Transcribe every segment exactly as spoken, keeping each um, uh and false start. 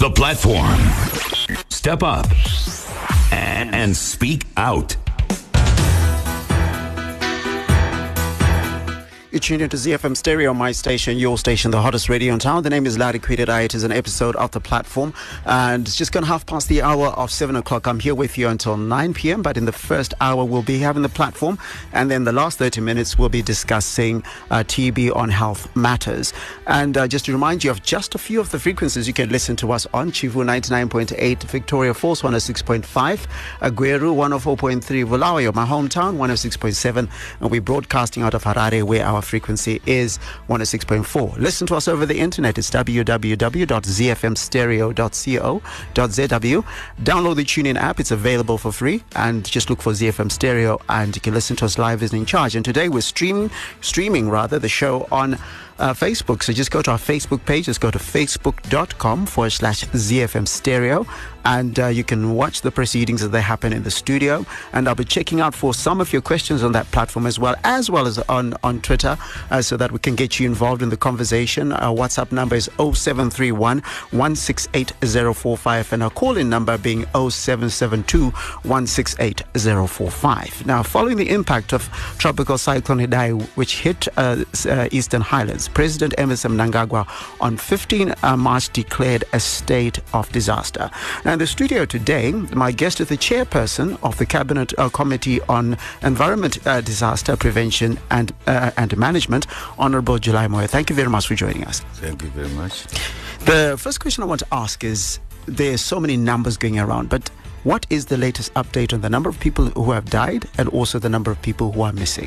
The Platform. Step up and, and speak out. You're tuned into Z F M Stereo, my station, your station, the hottest radio in town. The name is Larry Kwetida. It is an episode of The Platform, and it's just gone half past the hour of seven o'clock. I'm here with you until nine p.m., but in the first hour, we'll be having The Platform, and then the last thirty minutes, we'll be discussing uh, T B on Health Matters. And uh, just to remind you of just a few of the frequencies you can listen to us on: Chivu ninety-nine point eight, Victoria Falls one oh six point five, Aguero one oh four point three, Bulawayo, my hometown, one oh six point seven, and we're broadcasting out of Harare, where our frequency is one oh six point four. Listen to us over the internet. It's w w w dot z f m stereo dot co dot z w. Download the TuneIn app. It's available for free, and just look for Z F M Stereo, and you can listen to us live as in charge. And today we're streaming, streaming rather, the show on Uh, Facebook. So just go to our Facebook page. Just go to facebook.com forward slash ZFM Stereo, and uh, you can watch the proceedings as they happen in the studio. And I'll be checking out for some of your questions on that platform as well, as well as on, on Twitter, uh, so that we can get you involved in the conversation. Our WhatsApp number is oh seven three one, one six eight oh four five, and our call-in number being oh seven seven two, one six eight oh four five. Now, following the impact of Tropical Cyclone Idai, which hit uh, uh, Eastern Highlands, President Emmerson Mnangagwa on fifteenth of March declared a state of disaster. Now, in the studio today, my guest is the chairperson of the Cabinet uh, Committee on Environment, uh, Disaster Prevention and uh, and Management, Honorable July Moyo. Thank you very much for joining us. Thank you very much. The first question I want to ask is, there's so many numbers going around, but what is the latest update on the number of people who have died and also the number of people who are missing?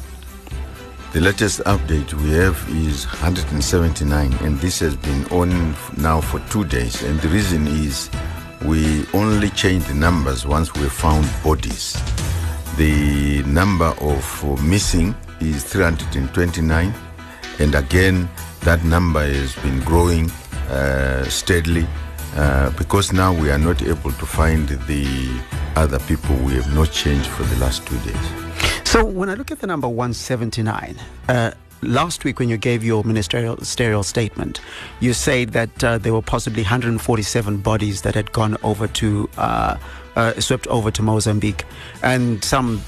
The latest update we have is one hundred seventy-nine, and this has been on now for two days. And the reason is we only change the numbers once we found bodies. The number of missing is three hundred twenty-nine, and again, that number has been growing uh, steadily uh, because now we are not able to find the other people. We have not changed for the last two days. So when I look at the number one seventy-nine, uh, last week when you gave your ministerial statement, you said that uh, there were possibly one hundred forty-seven bodies that had gone over to, uh, uh, swept over to Mozambique. And some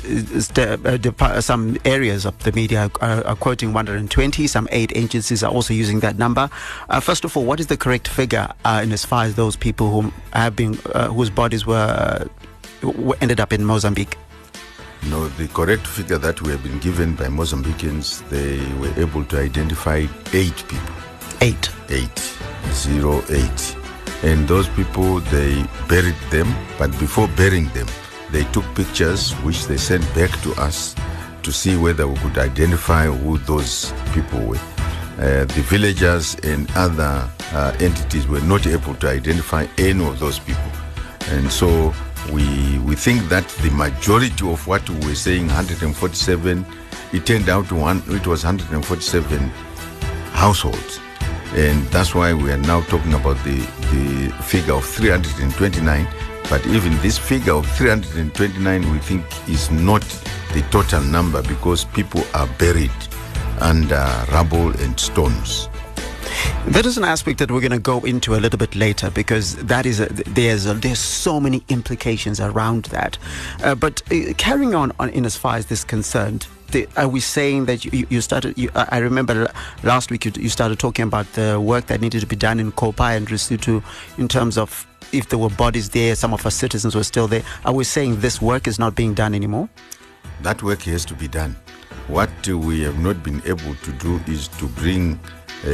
uh, some areas of the media are, are quoting one hundred twenty, some aid agencies are also using that number. Uh, first of all, what is the correct figure uh, in as far as those people who have been, uh, whose bodies were, uh, ended up in Mozambique? No, the correct figure that we have been given by Mozambicans, they were able to identify eight people. Eight? Eight. Zero, eight. And those people, they buried them, but before burying them, they took pictures which they sent back to us to see whether we could identify who those people were. Uh, the villagers and other uh, entities were not able to identify any of those people. And so We we think that the majority of what we were saying, one hundred forty-seven, it turned out to one, it was one hundred forty-seven households. And that's why we are now talking about the, the figure of three hundred twenty-nine. But even this figure of three hundred twenty-nine, we think is not the total number because people are buried under rubble and stones. That is an aspect that we're going to go into a little bit later, because that is a, there's a, there's so many implications around that. Uh, but uh, carrying on, on in as far as this is concerned, the, are we saying that you, you started? You, I remember last week you, you started talking about the work that needed to be done in Kopai and Lesotho in terms of if there were bodies there, some of our citizens were still there. Are we saying this work is not being done anymore? That work has to be done. What uh, we have not been able to do is to bring Uh,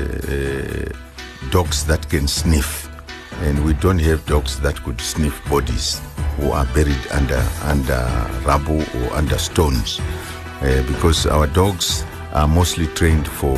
uh, dogs that can sniff, and we don't have dogs that could sniff bodies who are buried under under rubble or under stones, uh, because our dogs are mostly trained for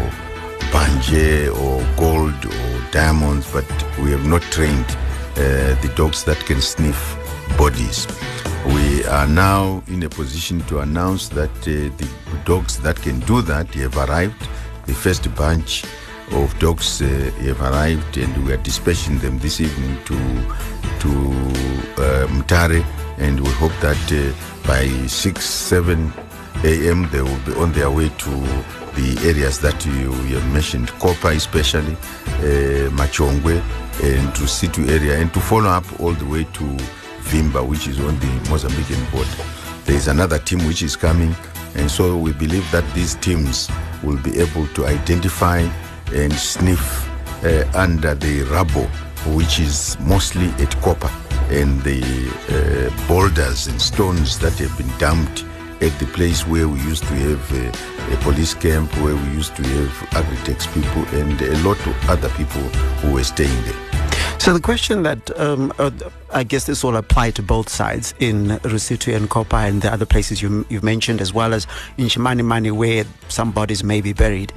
banje or gold or diamonds, but we have not trained uh, the dogs that can sniff bodies. We are now in a position to announce that uh, the dogs that can do that have arrived. The first bunch of dogs uh, have arrived, and we are dispatching them this evening to to uh, Mutare, and we hope that uh, by six, seven a m they will be on their way to the areas that you, you have mentioned, Kopa especially, uh, Machongwe, and to Situ area, and to follow up all the way to Vimba, which is on the Mozambican border. There is another team which is coming, and so we believe that these teams will be able to identify and sniff uh, under the rubble, which is mostly at Kopa, and the uh, boulders and stones that have been dumped at the place where we used to have a, a police camp, where we used to have Agritex people and a lot of other people who were staying there. So the question that um, uh, I guess this will apply to both sides in Rusitu and Kopa and the other places you, you've mentioned, as well as in Chimanimani where some bodies may be buried.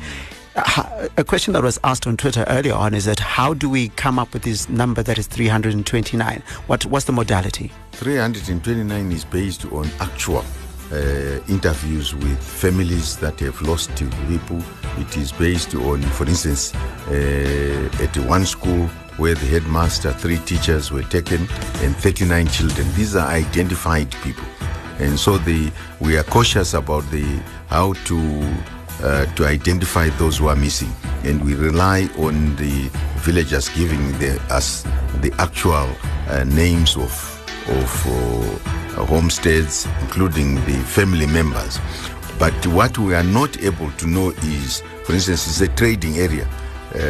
A question that was asked on Twitter earlier on is that how do we come up with this number that is three hundred twenty-nine? What, what's the modality? three hundred twenty-nine is based on actual uh, interviews with families that have lost people. It is based on, for instance, uh, at one school where the headmaster, three teachers were taken and thirty-nine children. These are identified people. And so the, we are cautious about the how to Uh, to identify those who are missing, and we rely on the villagers giving the, us the actual uh, names of of uh, homesteads, including the family members. But what we are not able to know is, for instance, it's a trading area. Uh,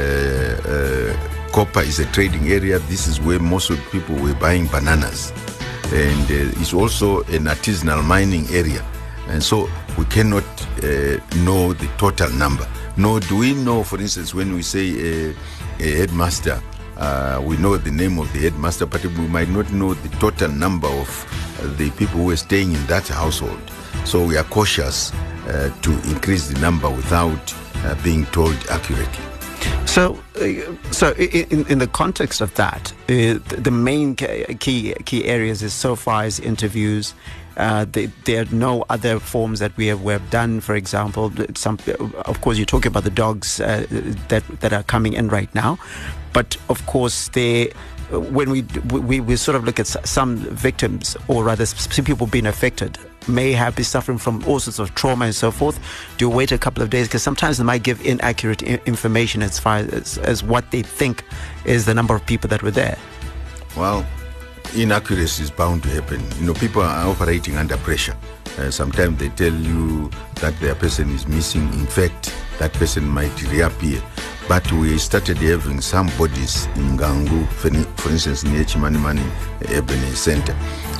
uh, Kopa is a trading area. This is where most of the people were buying bananas, and uh, it's also an artisanal mining area. And so we cannot uh, know the total number. Nor do we know, for instance, when we say a, a headmaster, uh, we know the name of the headmaster, but we might not know the total number of uh, the people who are staying in that household. So we are cautious uh, to increase the number without uh, being told accurately. So, uh, so in, in the context of that, uh, the main key key areas is so far as interviews. Uh, they, there are no other forms that we have, we have done. For example, some, of course, you're talking about the dogs uh, that that are coming in right now, but of course, they. When we, we we sort of look at some victims, or rather some people being affected, may have been suffering from all sorts of trauma and so forth. Do you wait a couple of days? Because sometimes they might give inaccurate I- information as far as, as what they think is the number of people that were there. Well, inaccuracy is bound to happen. You know, people are operating under pressure. Uh, sometimes they tell you that their person is missing. In fact, that person might reappear. But we started having some bodies in Gangu, for instance, near Chimanimani Ebene Center.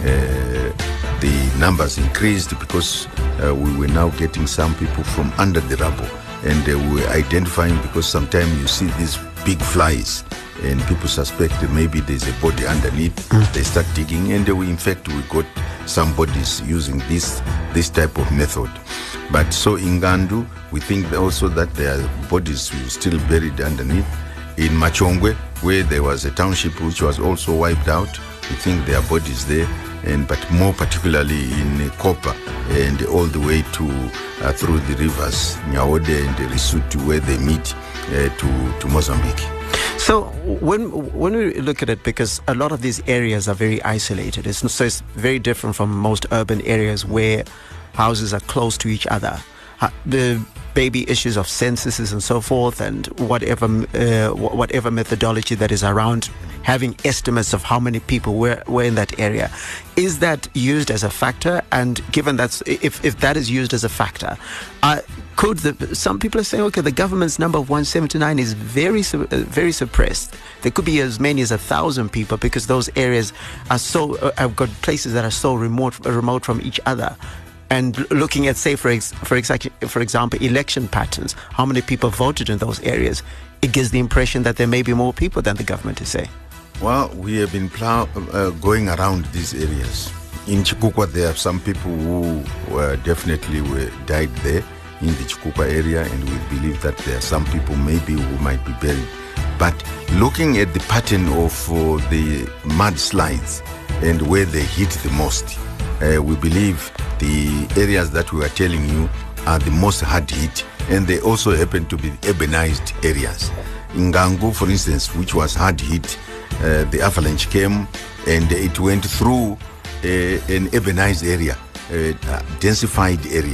Uh, the numbers increased because uh, we were now getting some people from under the rubble. And uh, we were identifying, because sometimes you see these big flies and people suspect that maybe there's a body underneath. Mm. They start digging, and uh, we, in fact, we got some bodies using this this type of method. But so in Gandu, we think also that there are bodies still buried underneath. In Machongwe, where there was a township which was also wiped out, we think there are bodies there. And but more particularly in Kopa and all the way to uh, through the rivers Nyaode and Risutu, where they meet uh, to to Mozambique. So when when we look at it, because a lot of these areas are very isolated, it's, so it's very different from most urban areas where houses are close to each other. Uh, the baby issues of censuses and so forth, and whatever uh, whatever methodology that is around, having estimates of how many people were, were in that area, is that used as a factor? And given that, if if that is used as a factor, uh, could the, some people are saying, okay, the government's number of one seventy-nine is very uh, very suppressed. There could be as many as a thousand people, because those areas are so uh, have got places that are so remote remote from each other. And looking at, say, for ex- for, ex- for example, election patterns, how many people voted in those areas, it gives the impression that there may be more people than the government is saying. Well, we have been plow- uh, going around these areas. In Chikukwa, there are some people who were definitely were died there in the Chikukwa area, and we believe that there are some people maybe who might be buried. But looking at the pattern of uh, the mudslides and where they hit the most, uh, we believe the areas that we are telling you are the most hard hit, and they also happen to be urbanized areas. In Gangu, for instance, which was hard hit, uh, the avalanche came and it went through uh, an urbanized area, a densified area,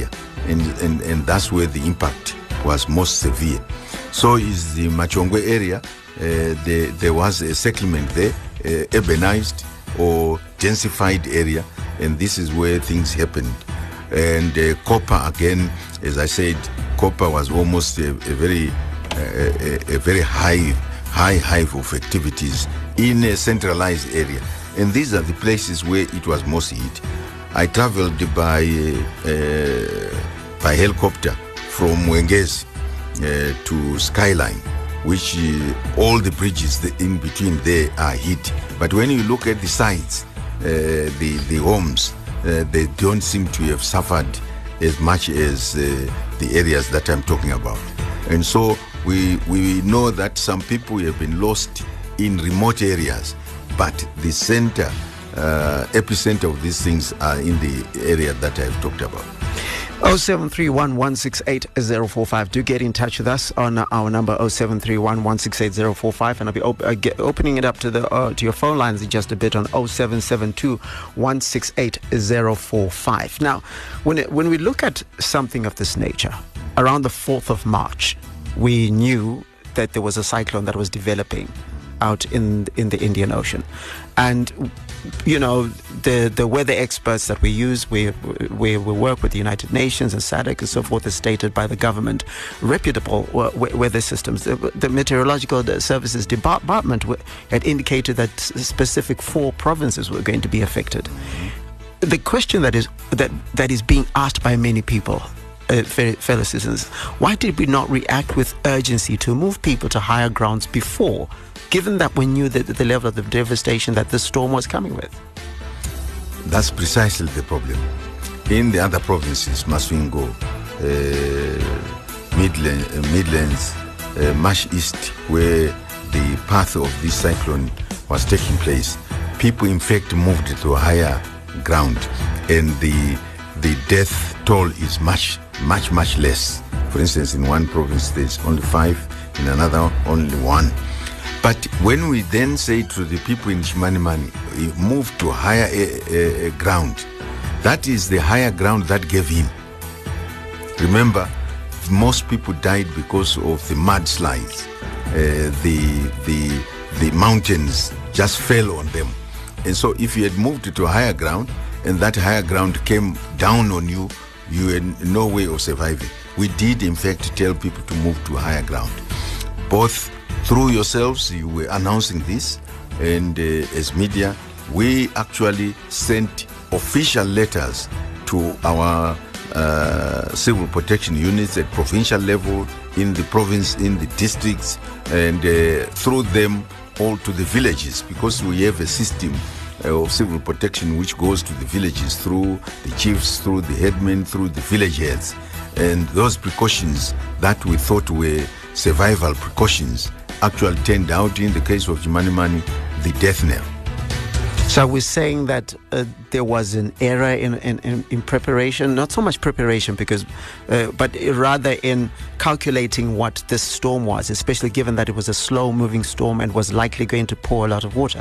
and, and, and that's where the impact was most severe. So is the Machongwe area, uh, the, there was a settlement there, uh, urbanized or densified area, and this is where things happened. And uh, copper, again, as I said, copper was almost a, a very uh, a, a very high high hive of activities in a centralized area, and these are the places where it was most hit. I traveled by uh, uh, by helicopter from Mwengezi uh, to Skyline, which uh, all the bridges in between there are hit. But when you look at the sites, uh, the the homes, uh, they don't seem to have suffered as much as uh, the areas that I'm talking about. And so we we know that some people have been lost in remote areas, but the center, uh, epicenter of these things are in the area that I've talked about. oh seven three one, one six eight zero four five. Do get in touch with us on our number oh seven three one, one six eight zero four five, and I'll be op- uh, get, opening it up to the uh, to your phone lines in just a bit on oh seven seven two, one six eight zero four five. Now, when it, when we look at something of this nature, around the fourth of March, we knew that there was a cyclone that was developing out in in the Indian Ocean, and you know the the weather experts that we use, we we, we work with the United Nations and SADC and so forth, as stated by the government, reputable weather systems. The, the Meteorological Services Department had indicated that specific four provinces were going to be affected. The question that is that that is being asked by many people, Uh, fellow citizens, why did we not react with urgency to move people to higher grounds before, given that we knew that the level of the devastation that the storm was coming with? That's precisely the problem. In the other provinces, Masvingo, uh, Midland, uh, Midlands, uh, Mash East, where the path of this cyclone was taking place, people in fact moved to a higher ground, and the the death toll is much much, much less. For instance, in one province, there's only five, in another, only one. But when we then say to the people in Chimanimani, move to higher uh, uh, ground, that is the higher ground that gave in. Remember, most people died because of the mudslides. Uh, the, the, the mountains just fell on them. And so if you had moved to a higher ground, and that higher ground came down on you, you had no way of surviving. We did, in fact, tell people to move to higher ground. Both through yourselves, you were announcing this, and uh, as media, we actually sent official letters to our uh, civil protection units at provincial level, in the province, in the districts, and uh, through them all to the villages, because we have a system of civil protection which goes to the villages through the chiefs, through the headmen, through the village heads. And those precautions that we thought were survival precautions actually turned out, in the case of Chimanimani, the death knell. So we're saying that uh, there was an error in, in, in, in preparation, not so much preparation, because, uh, but rather in calculating what this storm was, especially given that it was a slow-moving storm and was likely going to pour a lot of water.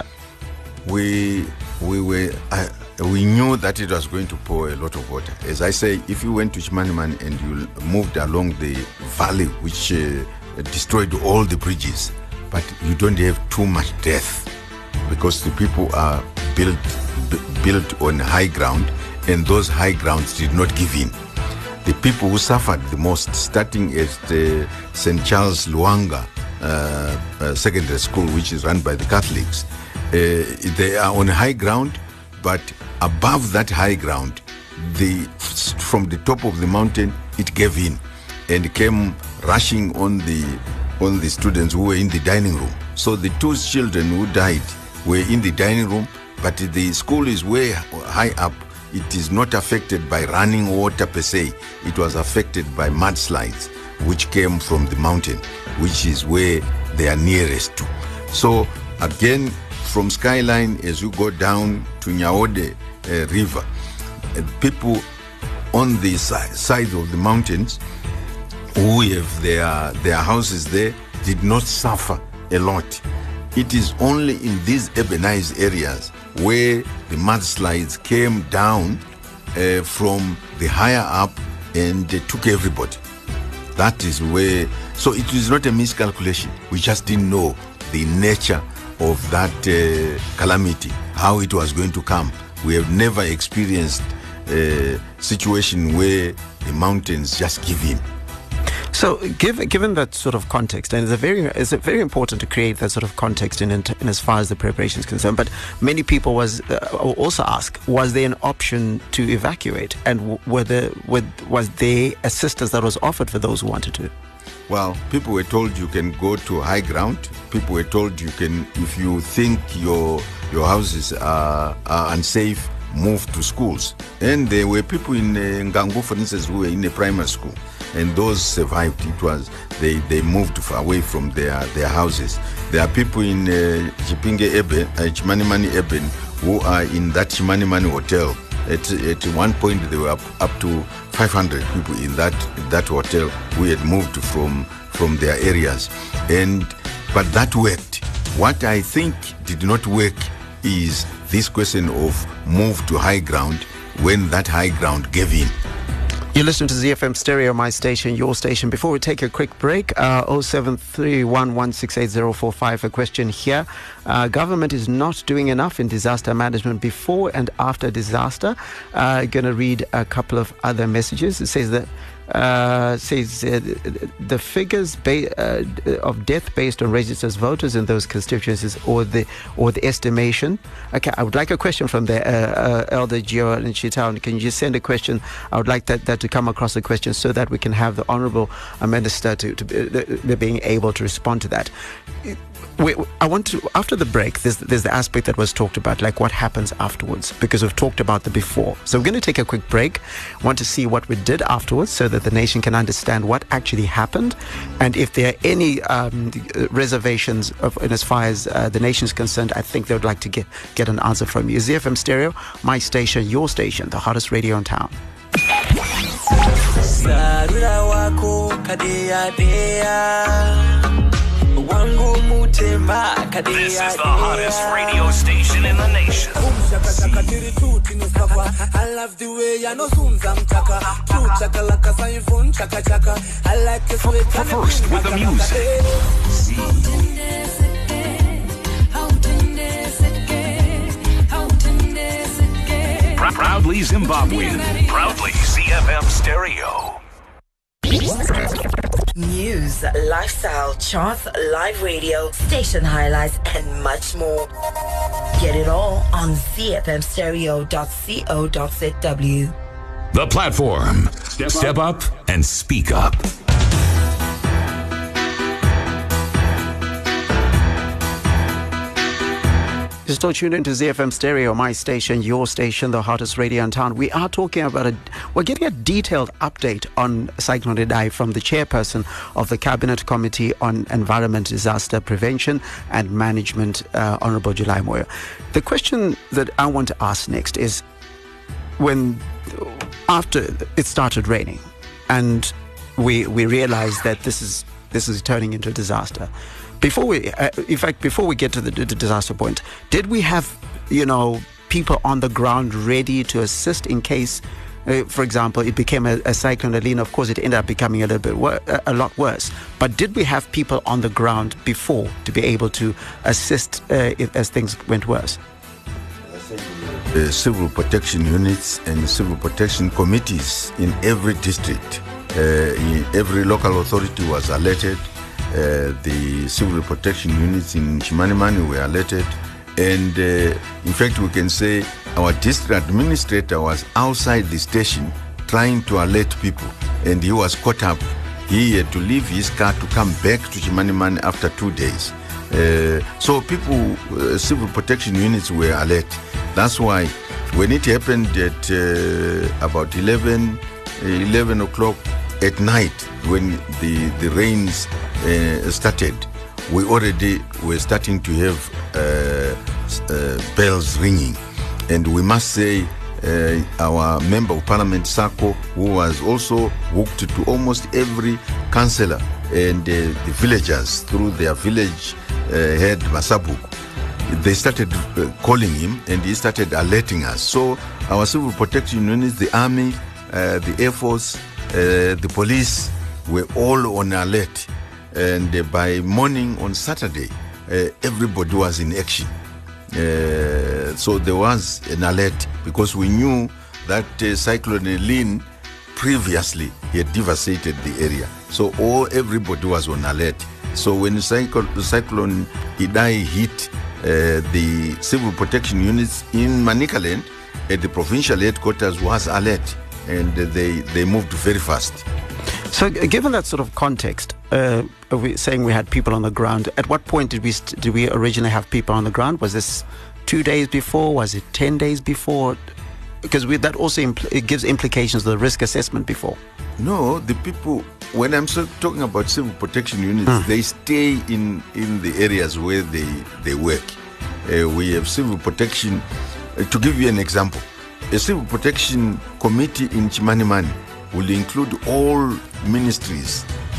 We we were uh, we knew that it was going to pour a lot of water. As I say, if you went to Chimanimani and you moved along the valley, which uh, destroyed all the bridges, but you don't have too much death, because the people are built b- built on high ground, and those high grounds did not give in. The people who suffered the most, starting at the Saint Charles Luanga uh, uh, Secondary School, which is run by the Catholics, Uh, they are on high ground, but above that high ground, the from the top of the mountain, it gave in and came rushing on the on the students who were in the dining room. So the two children who died were in the dining room, but the school is way high up. It is not affected by running water per se. It was affected by mudslides, which came from the mountain, which is where they are nearest to. So again, from Skyline, as you go down to Nyaode uh, River, uh, people on the si- side of the mountains who have their, their houses there did not suffer a lot. It is only in these urbanized areas where the mudslides came down uh, from the higher up and they took everybody. That is where, so it is not a miscalculation. We just didn't know the nature of that uh, calamity, how it was going to come. We have never experienced a situation where the mountains just give in. So, given given that sort of context, and it's a very it's a very important to create that sort of context in, in, in as far as the preparation is concerned. But many people was uh, also ask, was there an option to evacuate, and whether was there assistance that was offered for those who wanted to? Well, people were told you can go to high ground. People were told you can, if you think your your houses are, are unsafe, move to schools. And there were people in uh, Ngangu, for instance, who were in a primary school, and those survived. It was they, they moved away from their, their houses. There are people in uh, Chipinge Eben, uh, Chimanimani Eben, who are in that Chimanimani hotel. At, at one point, there were up, up to five hundred people in that that hotel who had moved from from their areas, and but that worked. What I think did not work is this question of move to high ground when that high ground gave in. You listen to Z F M Stereo, my station, your station. Before we take a quick break, uh, oh seven three one one six eight zero four five, a question here. Uh, government is not doing enough in disaster management before and after disaster. Uh, going to read a couple of other messages. It says that Uh, says uh, the figures ba- uh, of death based on registered voters in those constituencies, or the or the estimation. Okay, I would like a question from the uh, uh, Elder Gio and Chitown. Can you just send a question? I would like that, that to come across a question so that we can have the Honourable uh, Minister to, to uh, being able to respond to that. We, I want to, after the break, there's, there's the aspect that was talked about, like what happens afterwards, because we've talked about the before. So we're going to take a quick break. Want to see what we did afterwards so that the nation can understand what actually happened, and if there are any um, reservations of, in as far as uh, the nation is concerned. I think they would like to get, get an answer from you. Z F M Stereo, my station, your station, the hottest radio in town. This is the hottest radio station in the nation. I love the way I know soon chaka. True chaka like a sign phone chaka chaka. I like it first with the music. Proudly Zimbabwean. Proudly Z F M Stereo. News, lifestyle, charts, live radio, station highlights, and much more. Get it all on z f m stereo dot co dot z w. The platform. Step, Step up. up and speak up. You're still tuned into Z F M Stereo, my station, your station, the hottest radio in town. We are talking about a, we're getting a detailed update on Cyclone Idai from the chairperson of the Cabinet Committee on Environment, Disaster Prevention and Management, uh, Honourable July Moyo. The question that I want to ask next is, when, after it started raining, and we we realized that this is this is turning into a disaster. Before we, uh, in fact, before we get to the, the disaster point, did we have, you know, people on the ground ready to assist in case, uh, for example, it became a, a cyclone Alina? Of course, it ended up becoming a little bit wor- a lot worse. But did we have people on the ground before to be able to assist uh, if, as things went worse? The civil protection units and civil protection committees in every district, uh, in every local authority was alerted. Uh, the civil protection units in Chimanimani were alerted, and uh, in fact we can say our district administrator was outside the station trying to alert people, and he was caught up. He had to leave his car to come back to Chimanimani after two days. Uh, so people, uh, civil protection units were alert. That's why when it happened at uh, about eleven, eleven o'clock at night, when the, the rains uh, started, we already were starting to have uh, uh, bells ringing. And we must say uh, our member of parliament, Sako, who was also hooked to almost every councillor and uh, the villagers through their village uh, head, Masabuk, they started uh, calling him, and he started alerting us. So our civil protection units, the army, uh, the Air Force, Uh, the police were all on alert, and uh, by morning on Saturday, uh, everybody was in action. Uh, so there was an alert because we knew that uh, Cyclone Eileen previously had devastated the area. So all everybody was on alert. So when cyclone, cyclone Idai hit uh, the civil protection units in Manicaland, at the provincial headquarters was alert, and uh, they, they moved very fast. So, given that sort of context, uh, we saying we had people on the ground, at what point did we st- did we originally have people on the ground? Was this two days before? Was it ten days before? Because we, that also impl- it gives implications to the risk assessment before. No, the people, when I'm so talking about civil protection units, mm. they stay in, in the areas where they, they work. Uh, we have civil protection. Uh, to give you an example, a civil protection committee in Chimanimani will include all ministries,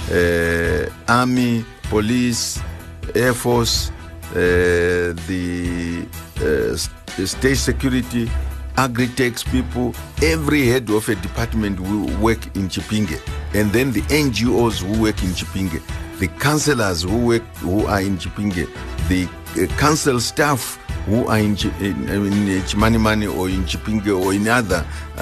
uh, army, police, air force, uh, the uh, state security, agri-techs people. Every head of a department will work in Chipinge, and then the N G Os who work in Chipinge, the councillors who work who are in Chipinge, the uh, council staff who are in, Ch- in, in Chimanimani or in Chipinge or in other uh,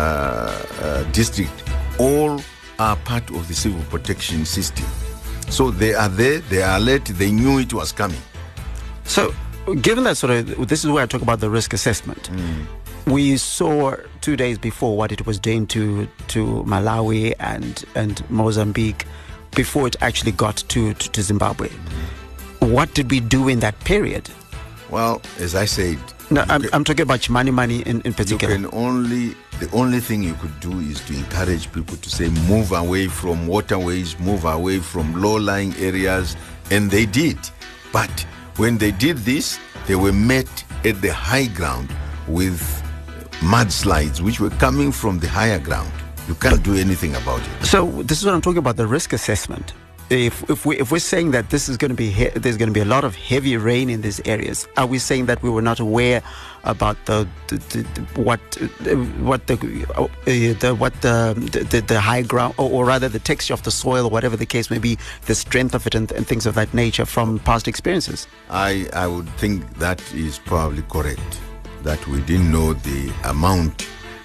uh, district, all are part of the civil protection system. So they are there, they are alert, they knew it was coming. So, given that sort of, this is where I talk about the risk assessment. Mm. We saw two days before what it was doing to to Malawi and and Mozambique before it actually got to, to, to Zimbabwe. Mm. What did we do in that period? Well, as I said, no, I'm, I'm talking about Chimanimani in, in particular. You can only, the only thing you could do is to encourage people to say, move away from waterways, move away from low-lying areas, and they did. But when they did this, they were met at the high ground with mudslides, which were coming from the higher ground. You can't do anything about it. So this is what I'm talking about, the risk assessment. If if we if we're saying that this is going to be he- there's going to be a lot of heavy rain in these areas, are we saying that we were not aware about the, the, the, the what uh, what the, uh, the what the, the the high ground or, or rather the texture of the soil, whatever the case may be, the strength of it and, and things of that nature from past experiences? I I would think that is probably correct. That we didn't know the amount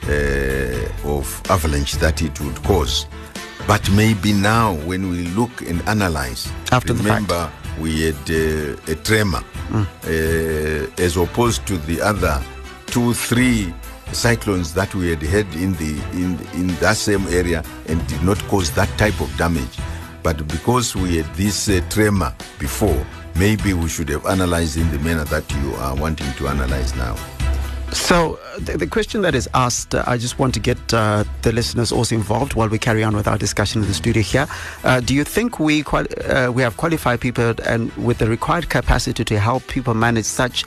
uh, of avalanche that it would cause. But maybe now, when we look and analyze, after remember the fact. we had uh, a tremor, mm. uh, as opposed to the other two, three cyclones that we had had in the in in that same area and did not cause that type of damage. But because we had this uh, tremor before, maybe we should have analyzed in the manner that you are wanting to analyze now. So uh, the, the question that is asked, uh, I just want to get uh, the listeners also involved while we carry on with our discussion in the studio here. Uh, do you think we quali- uh, we have qualified people and with the required capacity to help people manage such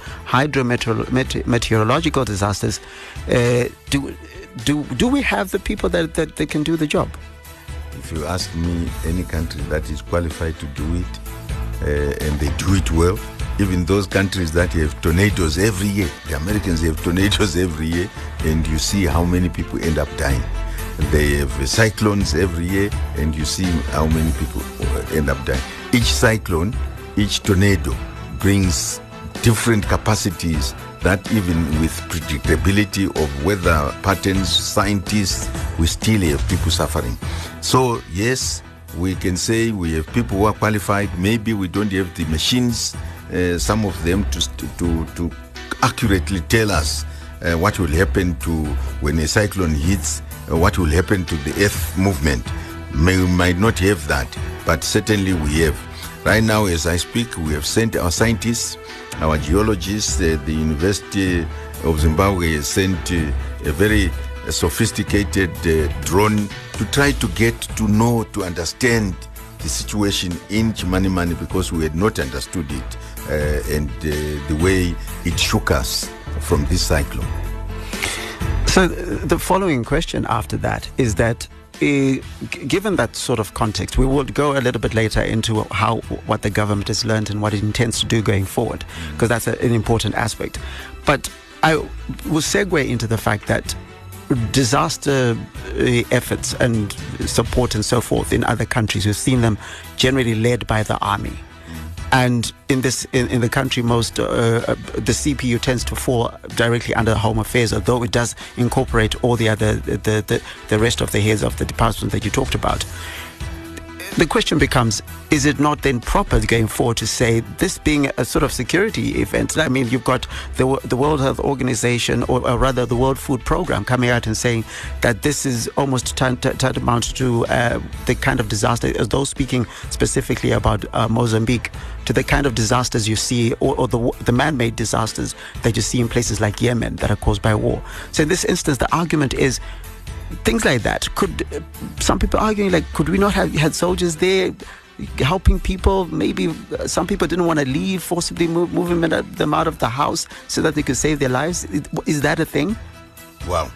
hydrometeorological disasters? Uh, do do do we have the people that, that, that can do the job? If you ask me, any country that is qualified to do it, uh, and they do it well, even those countries that have tornadoes every year, the Americans have tornadoes every year, and you see how many people end up dying. They have cyclones every year, and you see how many people end up dying. Each cyclone, each tornado brings different capacities that even with predictability of weather patterns, scientists, we still have people suffering. So yes, we can say we have people who are qualified. Maybe we don't have the machines, Uh, some of them to to to accurately tell us uh, what will happen to when a cyclone hits, uh, what will happen to the earth movement. May, we might not have that, but certainly we have. Right now, as I speak, we have sent our scientists, our geologists. Uh, the University of Zimbabwe has sent uh, a very uh, sophisticated uh, drone to try to get to know, to understand the situation in Chimanimani, because we had not understood it uh, and uh, the way it shook us from this cyclone. So the following question after that is that uh, g- given that sort of context, we will go a little bit later into how what the government has learned and what it intends to do going forward, because mm. that's a, an important aspect. But I will segue into the fact that disaster uh, efforts and support and so forth in other countries, we've seen them generally led by the army. And in this, in, in the country, most uh, the C P U tends to fall directly under Home Affairs, although it does incorporate all the other the the, the rest of the heads of the department that you talked about. The question becomes, is it not then proper going forward to say this being a sort of security event? I mean, you've got the the World Health Organization, or, or rather the World Food Program, coming out and saying that this is almost tantamount to uh, the kind of disaster, as though speaking specifically about uh, Mozambique, to the kind of disasters you see, or, or the, the man-made disasters that you see in places like Yemen that are caused by war. So in this instance, the argument is, things like that. Could uh, some people arguing like, could we not have had soldiers there helping people? Maybe uh, some people didn't want to leave, forcibly move, moving them out of the house so that they could save their lives. Is that a thing? Well,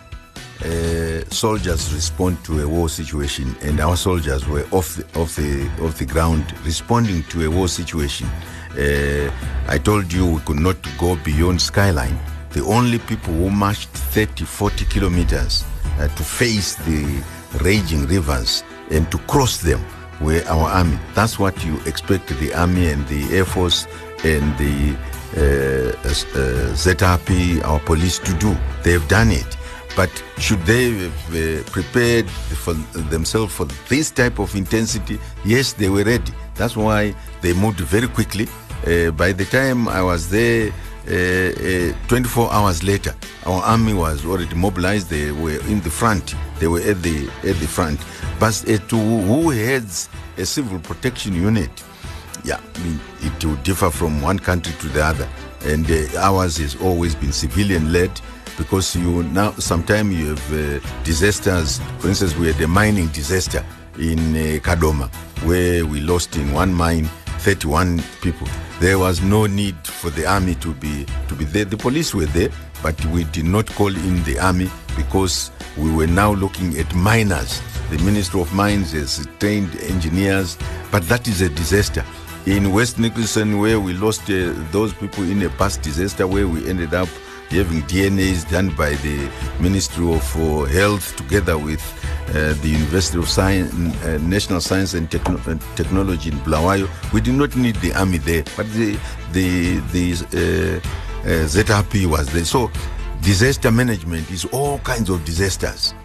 uh, soldiers respond to a war situation, and our soldiers were off the off the off the ground responding to a war situation. Uh, I told you we could not go beyond Skyline. The only people who marched thirty, forty kilometers uh, to face the raging rivers and to cross them were our army. That's what you expect the army and the Air Force and the uh, uh, Z R P, our police, to do. They've done it. But should they have uh, prepared for themselves for this type of intensity? Yes, they were ready. That's why they moved very quickly. Uh, by the time I was there, Uh, uh, twenty-four hours later, our army was already mobilized. They were in the front. They were at the at the front. But uh, to who heads a civil protection unit, yeah, I mean, it will differ from one country to the other. And uh, ours has always been civilian-led, because you now sometimes you have uh, disasters. For instance, we had a mining disaster in uh, Kadoma, where we lost in one mine thirty-one people. There was no need for the army to be to be there. The police were there, but we did not call in the army because we were now looking at miners. The Ministry of Mines has trained engineers, but that is a disaster. In West Nicholson, where we lost uh, those people in a past disaster, where we ended up having D N As done by the Ministry of uh, Health together with uh, the University of Science, uh, National Science and Techno- uh, Technology in Bulawayo. We did not need the army there, but the the the uh, uh, Z R P was there. So disaster management is all kinds of disasters.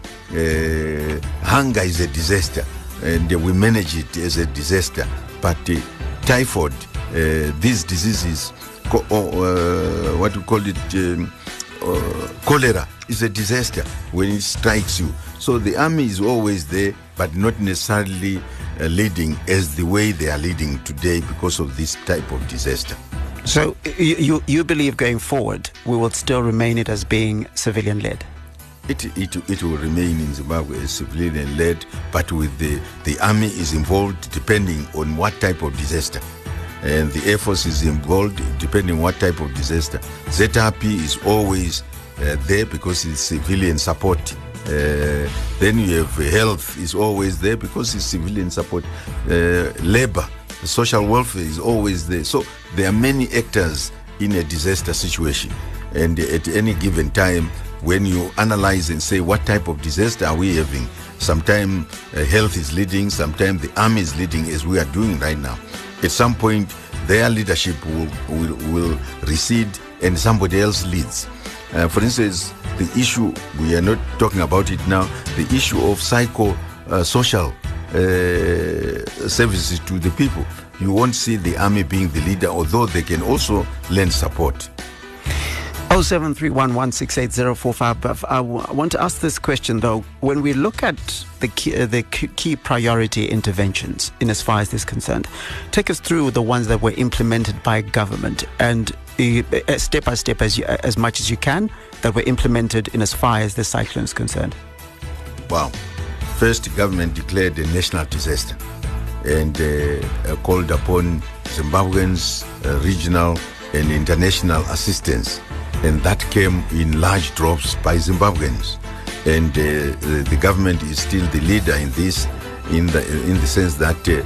Uh, hunger is a disaster, and we manage it as a disaster. But uh, typhoid, uh, these diseases, co- uh, what we call it, um, uh, cholera, is a disaster when it strikes you. So the army is always there, but not necessarily uh, leading as the way they are leading today because of this type of disaster. So you, you, you believe going forward we will still remain it as being civilian-led? It, it, it will remain in Zimbabwe as civilian-led, but with the, the army is involved depending on what type of disaster. And the Air Force is involved depending on what type of disaster. Z R P is always uh, there because it's civilian support. Uh, then you have health is always there because it's civilian support. Uh, labor, social welfare is always there. So there are many actors in a disaster situation. And at any given time, when you analyze and say what type of disaster are we having, sometimes uh, health is leading, sometimes the army is leading, as we are doing right now. At some point, their leadership will, will, will recede and somebody else leads. Uh, for instance, the issue, we are not talking about it now, the issue of psycho-social uh, uh, services to the people. You won't see the army being the leader, although they can also lend support. oh seven three one, one six eight zero four five. I, w- I want to ask this question, though. When we look at the key, uh, the key priority interventions in as far as this is concerned, take us through the ones that were implemented by government, and uh, step by step, as you, as much as you can, that were implemented in as far as the cyclone is concerned. Wow. First, the government declared a national disaster and uh, called upon Zimbabweans, uh, regional and international assistance. And that came in large drops by Zimbabweans. And uh, the, the government is still the leader in this, in the in the sense that, uh,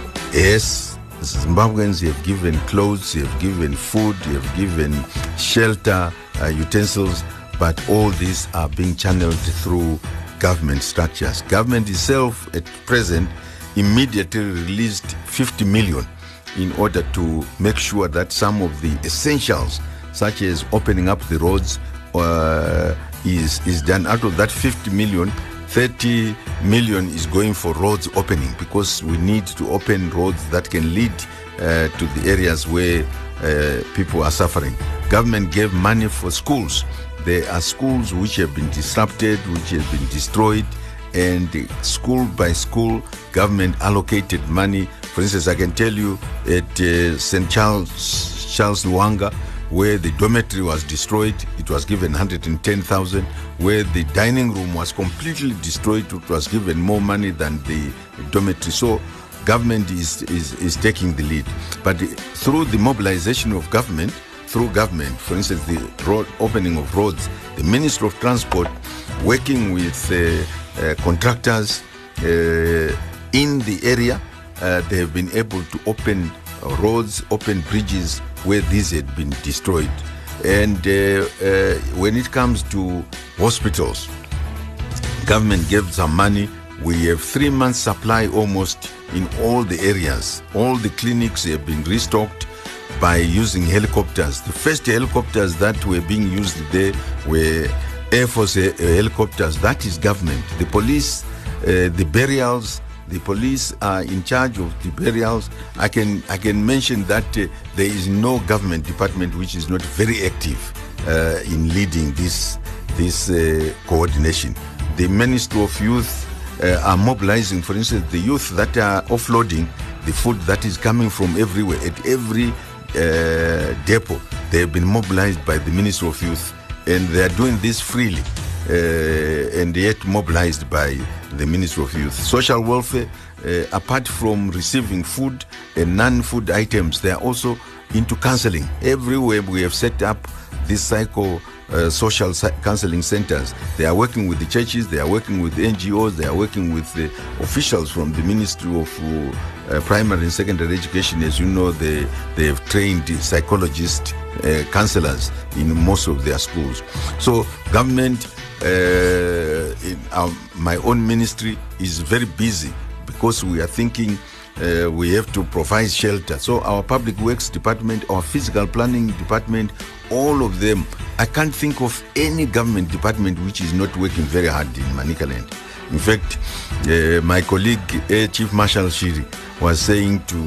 yes, Zimbabweans have given clothes, have given food, have given shelter, uh, utensils, but all these are being channeled through government structures. Government itself at present immediately released fifty million in order to make sure that some of the essentials, such as opening up the roads, uh, is, is done. Out of that fifty million, thirty million is going for roads opening, because we need to open roads that can lead uh, to the areas where uh, people are suffering. Government gave money for schools. There are schools which have been disrupted, which have been destroyed, and school by school, government allocated money. For instance, I can tell you at uh, Saint Charles, Charles Luanga, where the dormitory was destroyed, it was given one hundred ten thousand. Where the dining room was completely destroyed, it was given more money than the dormitory. So government is, is, is taking the lead. But through the mobilization of government, through government, for instance, the road opening of roads, the Ministry of Transport working with uh, uh, contractors uh, in the area, uh, they have been able to open roads, open bridges where these had been destroyed. And uh, uh, when it comes to hospitals, government gave some money. We have three months supply almost in all the areas. All the clinics have been restocked by using helicopters. The first helicopters that were being used there were Air Force helicopters. That is government. The police, uh, the burials, the police are in charge of the burials. I can I can mention that uh, there is no government department which is not very active uh, in leading this this uh, coordination. The Ministry of Youth uh, are mobilizing, for instance, the youth that are offloading the food that is coming from everywhere at every uh, depot. They have been mobilized by the Ministry of Youth, and they are doing this freely. Uh, and yet mobilized by the Ministry of Youth. Social welfare, uh, apart from receiving food and non-food items, they are also into counseling. Everywhere we have set up these psycho uh, social counseling centers. They are working with the churches, they are working with N G Os, they are working with the officials from the Ministry of uh, Primary and Secondary Education. As you know, they, they have trained psychologists, uh, counselors in most of their schools. So government, Uh, in our, my own ministry is very busy, because we are thinking uh, we have to provide shelter. So our public works department, our physical planning department, all of them, I can't think of any government department which is not working very hard in Manicaland. In fact, uh, my colleague uh, Chief Marshal Shiri was saying to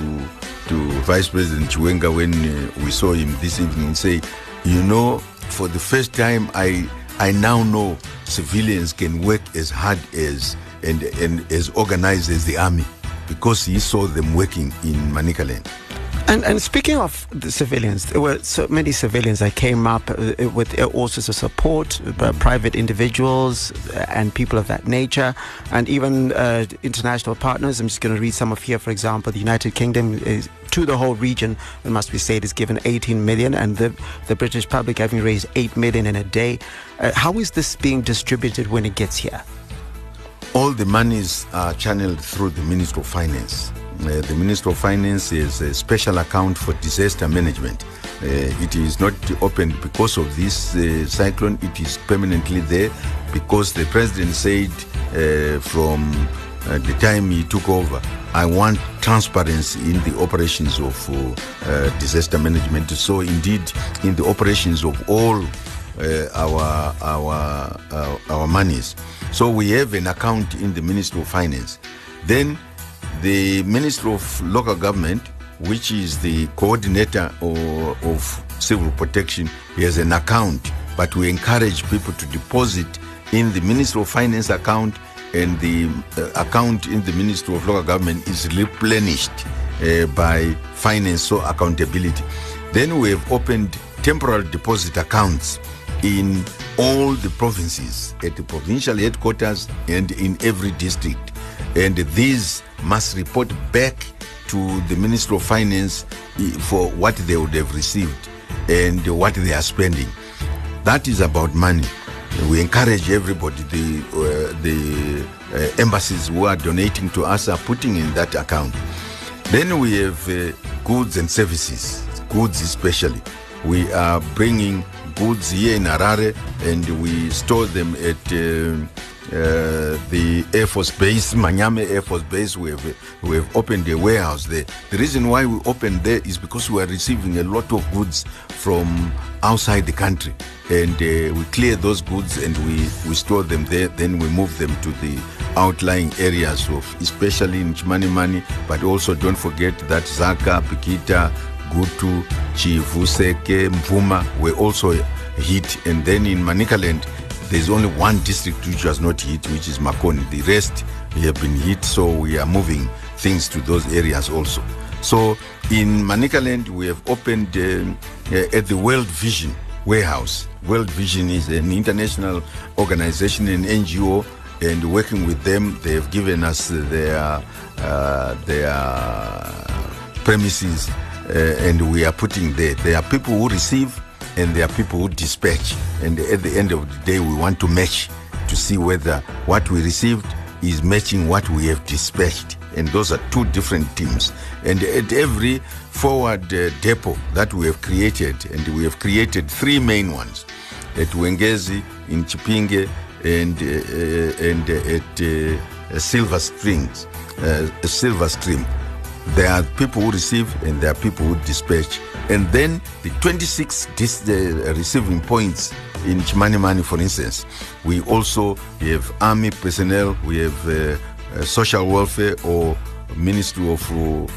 to Vice President Chiwenga when uh, we saw him this evening, say, you know, for the first time I I now know civilians can work as hard as and, and as organized as the army, because he saw them working in Manicaland. And, and speaking of the civilians, there were so many civilians that came up uh, with all sorts of support, uh, private individuals and people of that nature, and even uh, international partners. I'm just going to read some of here. For example, the United Kingdom is, to the whole region, it must be said, is given eighteen million, and the, the British public having raised eight million in a day. Uh, how is this being distributed when it gets here? All the monies are channeled through the Ministry of Finance. Uh, the Ministry of Finance is a special account for disaster management. Uh, it is not opened because of this uh, cyclone. It is permanently there because the President said uh, from uh, the time he took over, I want transparency in the operations of uh, uh, disaster management. So indeed, in the operations of all uh, our, our, our, our monies. So we have an account in the Ministry of Finance. Then the Ministry of Local Government, which is the coordinator of, of civil protection, has an account, but we encourage people to deposit in the Ministry of Finance account, and the uh, account in the Ministry of Local Government is replenished uh, by finance, so accountability. Then we have opened temporary deposit accounts in all the provinces, at the provincial headquarters and in every district. And these must report back to the Ministry of Finance for what they would have received and what they are spending. That is about money. We encourage everybody, the, uh, the uh, embassies who are donating to us are putting in that account. Then we have uh, goods and services, goods especially. We are bringing goods here in Harare, and we store them at uh, uh, the Air Force Base, Manyame Air Force Base. We have, we have opened a warehouse there. The reason why we opened there is because we are receiving a lot of goods from outside the country, and uh, we clear those goods and we, we store them there. Then we move them to the outlying areas of, especially in Chimanimani, but also don't forget that Zaka, Pikita, Gutu, Chivuseke, Mvuma were also hit. And then in Manicaland, there's only one district which was not hit, which is Makoni. The rest have been hit, so we are moving things to those areas also. So in Manicaland, we have opened uh, uh, at the World Vision warehouse. World Vision is an international organization, an N G O, and working with them, they have given us their uh, their premises, uh, and we are putting there. There are people who receive, and there are people who dispatch. And at the end of the day, we want to match to see whether what we received is matching what we have dispatched. And those are two different teams. And at every forward uh, depot that we have created, and we have created three main ones, at Wengezi, in Chipinge, and uh, uh, and uh, at uh, Silver Springs, uh, Silver Stream. There are people who receive and there are people who dispatch. And then the twenty-six dis- uh, receiving points in Chimanimani, for instance, we also have army personnel, we have uh, uh, social welfare or Ministry of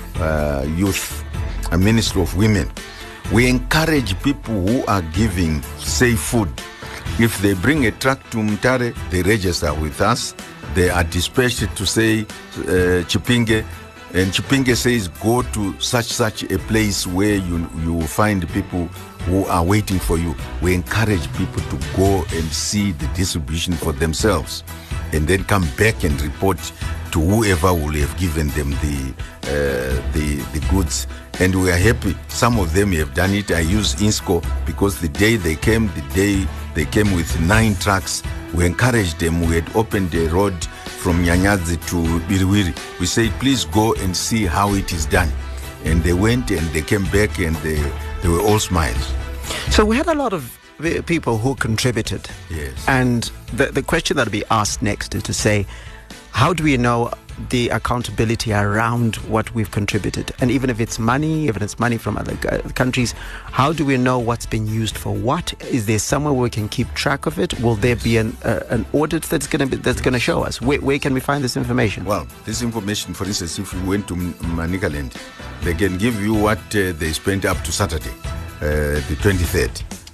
uh, Youth, a Ministry of Women. We encourage people who are giving, say, food. If they bring a truck to Mtare, they register with us. They are dispatched to, say, uh, Chipinge, and Chipinge says, go to such such a place where you you will find people who are waiting for you. We encourage people to go and see the distribution for themselves, and then come back and report to whoever will have given them the uh, the the goods. And we are happy. Some of them have done it. I use INSCO because the day they came, the day they came with nine trucks, we encouraged them. We had opened a road from Nyanyazi to Biriwiri. We said, please go and see how it is done. And they went and they came back and they, they were all smiles. So we had a lot of people who contributed. Yes. And the, the question that will be asked next is to say, how do we know the accountability around what we've contributed? And even if it's money, even if it's money from other countries, how do we know what's been used for what? Is there somewhere where we can keep track of it? Will there be an uh, an audit that's going to be that's going to show us? Where, where can we find this information? Well, this information, for instance, if you went to Manicaland, they can give you what uh, they spent up to Saturday, uh, the twenty-third.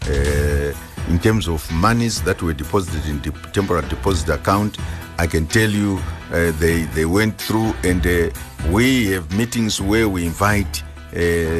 Uh, in terms of monies that were deposited in the temporary deposit account, I can tell you uh, they they went through, and uh, we have meetings where we invite uh,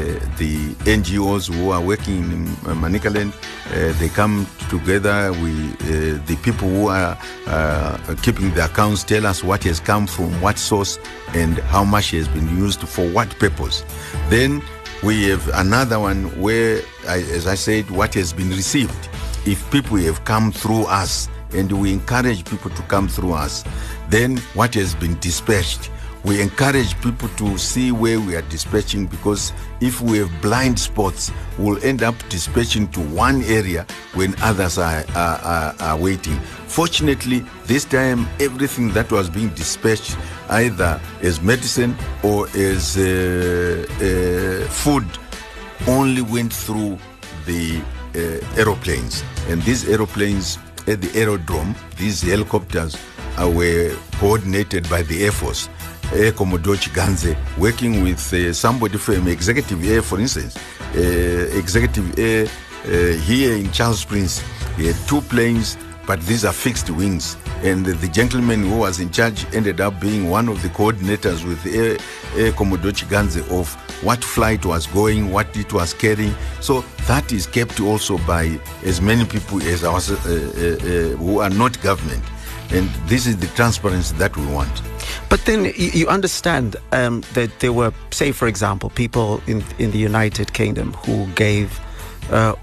the N G Os who are working in Manicaland. Uh, they come together. We uh, the people who are uh, keeping the accounts tell us what has come from what source and how much has been used for what purpose. Then we have another one where, I, as I said, what has been received. If people have come through us, and we encourage people to come through us, then what has been dispatched, we encourage people to see where we are dispatching, because if we have blind spots, we'll end up dispatching to one area when others are, are, are, are waiting. Fortunately, this time, everything that was being dispatched, either as medicine or as uh, uh, food, only went through the uh, aeroplanes. And these aeroplanes at the aerodrome, these helicopters uh, were coordinated by the Air Force. Air Commodore Chiganze, working with uh, somebody from Executive Air, for instance. Uh, Executive Air uh, here in Charles Springs, he had two planes, but these are fixed wings. And the, the gentleman who was in charge ended up being one of the coordinators with Air, Air Commodore Chiganze of what flight was going, what it was carrying. So that is kept also by as many people as ours uh, uh, uh, who are not government. And this is the transparency that we want. But then you, you understand um, that there were, say, for example, people in in the United Kingdom who gave uh,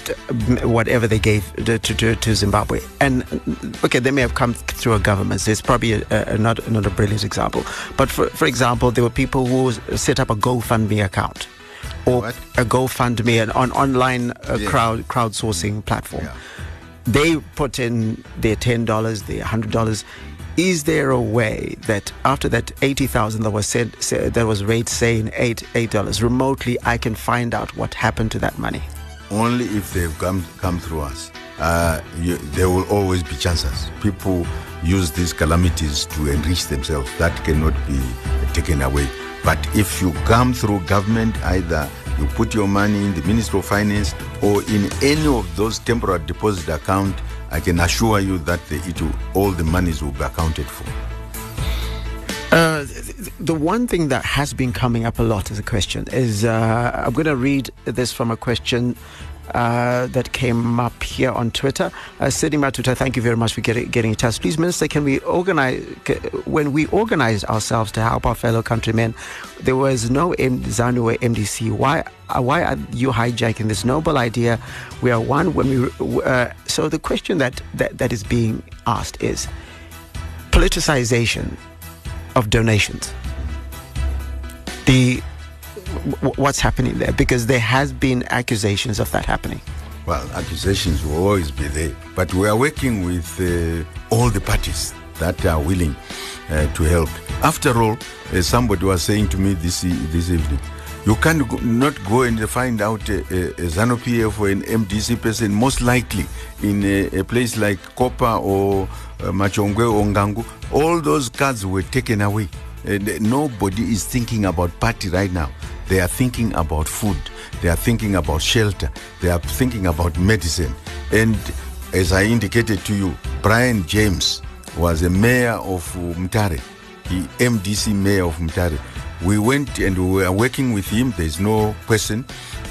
whatever they gave to, to, to Zimbabwe. And, okay, they may have come through a government. There's probably a, a, not, not a brilliant example. But, for, for example, there were people who set up a GoFundMe account or what? a GoFundMe, an on online uh, Yeah. crowd crowdsourcing platform. Yeah. They put in their ten dollars, their hundred dollars. Is there a way that after that eighty thousand that was said, said that was raised, saying eight eight dollars remotely, I can find out what happened to that money? Only if they've come come through us. Uh, you, there will always be chances. People use these calamities to enrich themselves. That cannot be taken away. But if you come through government, either you put your money in the Ministry of Finance or in any of those temporary deposit accounts, I can assure you that the, it will, all the monies will be accounted for. Uh, the one thing that has been coming up a lot as a question is, uh, I'm going to read this from a question uh, that came up here on Twitter. Uh, Sidi Matuta, thank you very much for getting, getting in touch. Please, Minister, can we organize, when we organized ourselves to help our fellow countrymen, there was no M- ZANU or M D C. Why, uh, why are you hijacking this noble idea? We are one when we... Uh, so the question that, that, that is being asked is politicization of donations. The w- what's happening there? Because there has been accusations of that happening. Well, accusations will always be there, but we are working with uh, all the parties that are willing uh, to help. After all, uh, somebody was saying to me this e- this evening, you can't go, not go and find out a, a, a ZANU P F or an M D C person, most likely in a, a place like Kopa or uh, Machongwe or Ngangu. All those cards were taken away. And nobody is thinking about party right now. They are thinking about food. They are thinking about shelter. They are thinking about medicine. And as I indicated to you, Brian James was a mayor of Mutare, the M D C mayor of Mutare. We went and we were working with him. There's no question.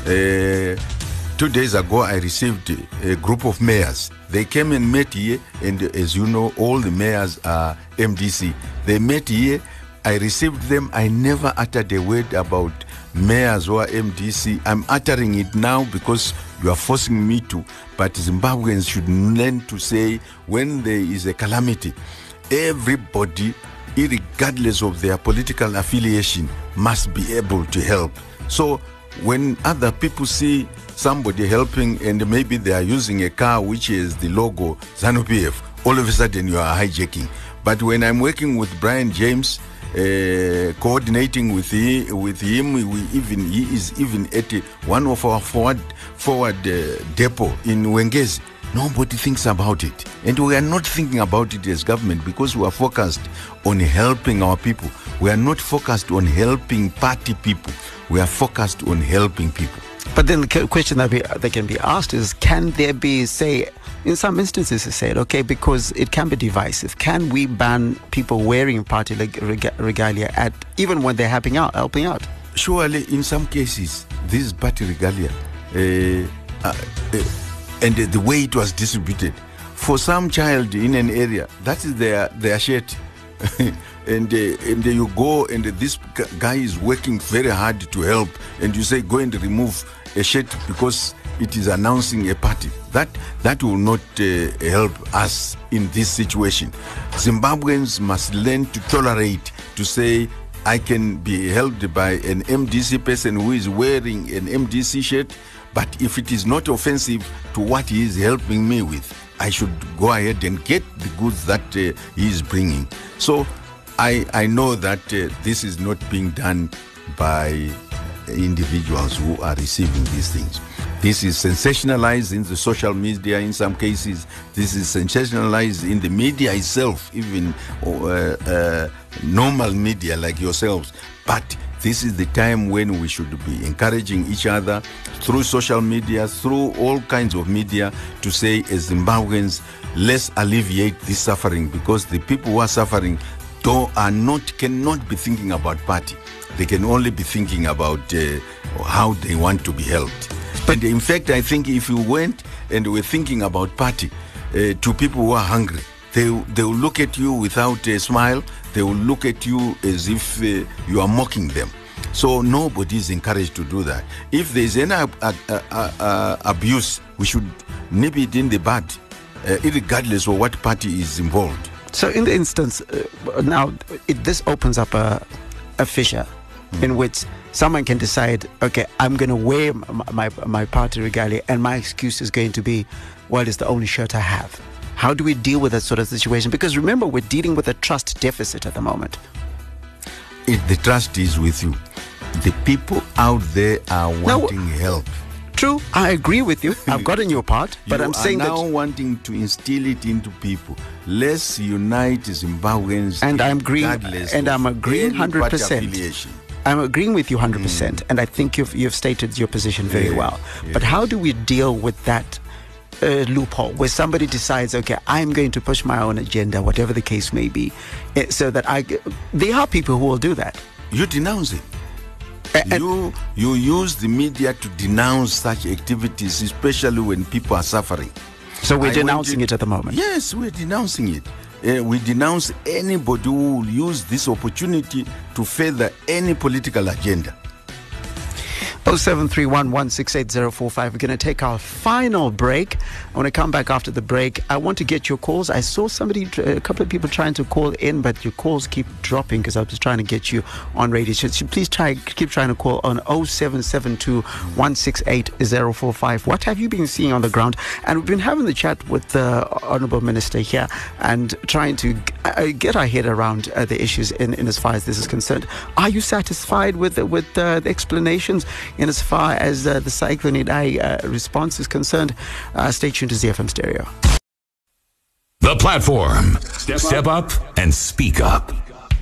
Uh, two days ago, I received a group of mayors. They came and met here, and as you know, all the mayors are M D C. They met here. I received them. I never uttered a word about mayors or M D C. I'm uttering it now because you are forcing me to. But Zimbabweans should learn to say when there is a calamity, everybody, irregardless of their political affiliation, must be able to help. So when other people see somebody helping and maybe they are using a car which is the logo ZANU P F, all of a sudden you are hijacking. But when I'm working with Brian James, uh, coordinating with he, with him, we even he is even at one of our forward forward uh, depot in Wengezi. Nobody thinks about it, and we are not thinking about it as government because we are focused on helping our people. We are not focused on helping party people. We are focused on helping people. But then the question that, be, that can be asked is, can there be, say, in some instances, it's said, okay, because it can be divisive, can we ban people wearing party reg- regalia at even when they're helping out? Helping out? Surely, in some cases, this is party regalia, uh, uh, uh, and the way it was distributed. For some child in an area, that is their their shirt. and uh, and you go and this guy is working very hard to help, and you say go and remove a shirt because it is announcing a party. That that will not uh, help us in this situation. Zimbabweans must learn to tolerate, to say I can be helped by an M D C person who is wearing an M D C shirt, but if it is not offensive to what he is helping me with, I should go ahead and get the goods that uh, he is bringing. So I, I know that uh, this is not being done by individuals who are receiving these things. This is sensationalized in the social media in some cases. This is sensationalized in the media itself, even uh, uh, normal media like yourselves. But this is the time when we should be encouraging each other through social media, through all kinds of media, to say, as Zimbabweans, let's alleviate this suffering, because the people who are suffering though are not, cannot be thinking about party. They can only be thinking about uh, how they want to be helped. But in fact, I think if you went and were thinking about party uh, to people who are hungry, they, they will look at you without a smile. They will look at you as if uh, you are mocking them. So nobody is encouraged to do that. If there is any uh, uh, uh, abuse, we should nip it in the bud, uh, regardless of what party is involved. So in the instance, uh, now it, this opens up a, a fissure mm. in which someone can decide, okay, I'm going to wear my, my, my party regalia, and my excuse is going to be, well, it's the only shirt I have. How do we deal with that sort of situation? Because remember, we're dealing with a trust deficit at the moment. If the trust is with you, the people out there are wanting no, help. True, I agree with you. I've gotten your part, but you I'm saying are now that wanting to instill it into people. Let's unite Zimbabweans. And I'm agreeing, and I'm agreeing one hundred percent. I'm agreeing with you one hundred percent, mm. and I think you've you've stated your position very yes, well. Yes. But how do we deal with that uh, loophole where somebody decides, okay, I'm going to push my own agenda, whatever the case may be, so that I? There are people who will do that. You denounce it. And you you use the media to denounce such activities, especially when people are suffering. So we're I denouncing to, it at the moment. Yes, we're denouncing it. Uh, we denounce anybody who will use this opportunity to further any political agenda. oh seven three one, one six eight zero four five. We're going to take our final break. I want to come back after the break. I want to get your calls. I saw somebody, a couple of people trying to call in, but your calls keep dropping because I was trying to get you on radio. So please try, keep trying to call on oh seven seven two, one six eight zero four five. What have you been seeing on the ground? And we've been having the chat with the Honourable Minister here and trying to get our head around uh, the issues in, in as far as this is concerned. Are you satisfied with, with uh, the explanations in as far as uh, the Cyclone Idai uh, response is concerned? Uh, stay tuned to Z F M Stereo. The platform. Step, Step up. up and speak up.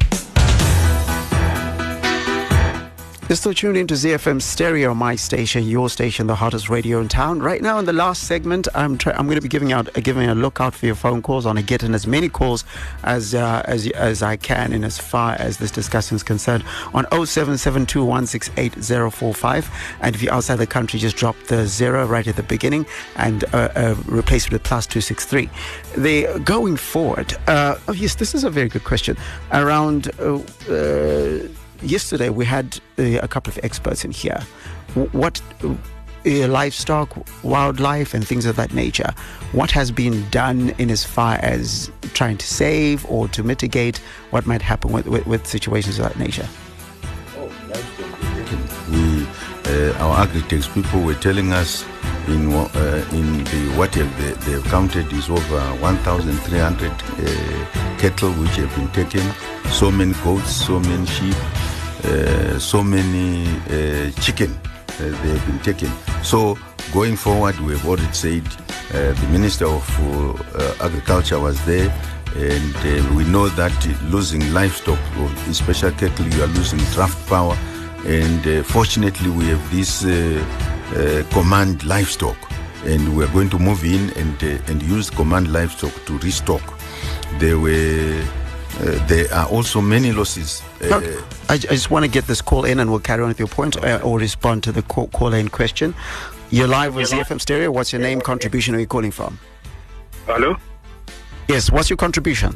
You're still tuned into Z F M Stereo, my station, your station, the hottest radio in town. Right now, in the last segment, I'm try- I'm going to be giving out uh, giving a lookout for your phone calls. I want to get in as many calls as uh, as as I can, in as far as this discussion is concerned, on oh seven seven two, one six eight zero four five. And if you're outside the country, just drop the zero right at the beginning and uh, uh, replace it with plus two six three. The going forward, uh, oh yes, this is a very good question. Around. Uh, uh, Yesterday, we had uh, a couple of experts in here. W- what uh, livestock, wildlife, and things of that nature, what has been done in as far as trying to save or to mitigate what might happen with, with, with situations of that nature? We, uh, our agri-techs people were telling us in uh, in the what they, they have counted is over one thousand three hundred uh, cattle which have been taken, so many goats, so many sheep, uh, so many uh, chicken uh, they have been taken. So going forward, we have already said uh, the Minister of uh, Agriculture was there, and uh, we know that losing livestock, especially cattle, you are losing draft power, and uh, fortunately we have this uh, uh, command livestock, and we are going to move in and uh, and use command livestock to restock. There were uh, there are also many losses. Uh, okay. I, I just want to get this call in, and we'll carry on with your point, okay. uh, or respond to the call, call in question. You're live with Z F M Stereo. What's your name, contribution, are you calling from? Hello? Yes, what's your contribution?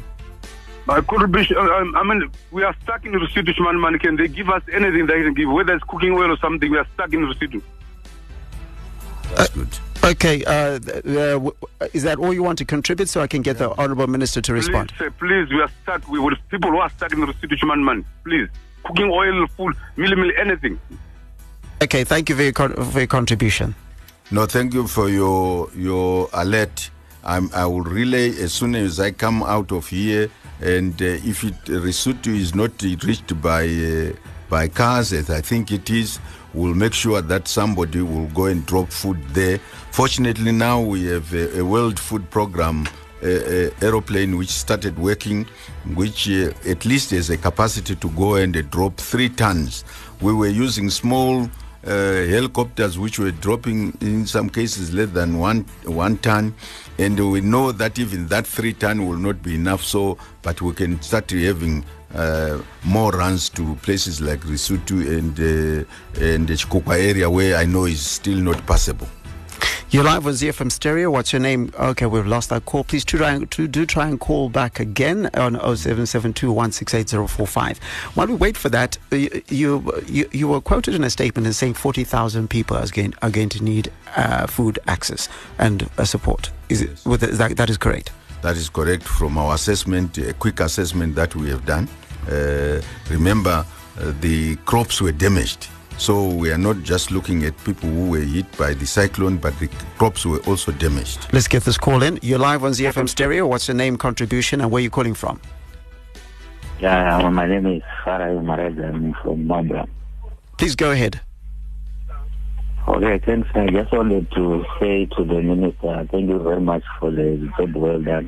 My contribution, I, I mean, we are stuck in Rusitu, man, man. Can they give us anything they can give? Whether it's cooking oil or something, we are stuck in Rusitu. That's uh, good. Okay, uh, uh, is that all you want to contribute so I can get the Honourable Minister to respond? Please, uh, please, we are stuck. We with people who are stuck in Rusitu, man, man. Please, cooking oil, food, meal, meal, anything. Okay, thank you for your, con- for your contribution. No, thank you for your your alert. I'm, I will relay as soon as I come out of here, and uh, if it Lesotho is not reached by uh, by cars, as I think it is, we'll make sure that somebody will go and drop food there. Fortunately, now we have a, a World Food Program uh, uh, aeroplane which started working, which uh, at least has a capacity to go and uh, drop three tons. We were using small Uh, helicopters which were dropping in some cases less than one one ton, and we know that even that three ton will not be enough. So, but we can start having uh, more runs to places like Lesotho and uh, and the Chikokwa area where I know is still not passable. You're live with Z F M Stereo. What's your name? Okay, we've lost that call. Please try, to, do try and call back again on oh seven seven two, one six eight zero four five. While we wait for that, you you, you were quoted in a statement as saying forty thousand people are going, are going to need uh, food access and uh, support. Is it? With the, that, that is correct? That is correct from our assessment, a quick assessment that we have done. Uh, remember, uh, the crops were damaged. So we are not just looking at people who were hit by the cyclone, but the crops were also damaged. Let's get this call in. You're live on Z F M Stereo. What's your name, contribution, and where are you calling from? Yeah, well, my name is Farai Mareza. I'm from Mabra. Please go ahead. Okay, thanks. I just wanted to say to the minister, thank you very much for the job well done.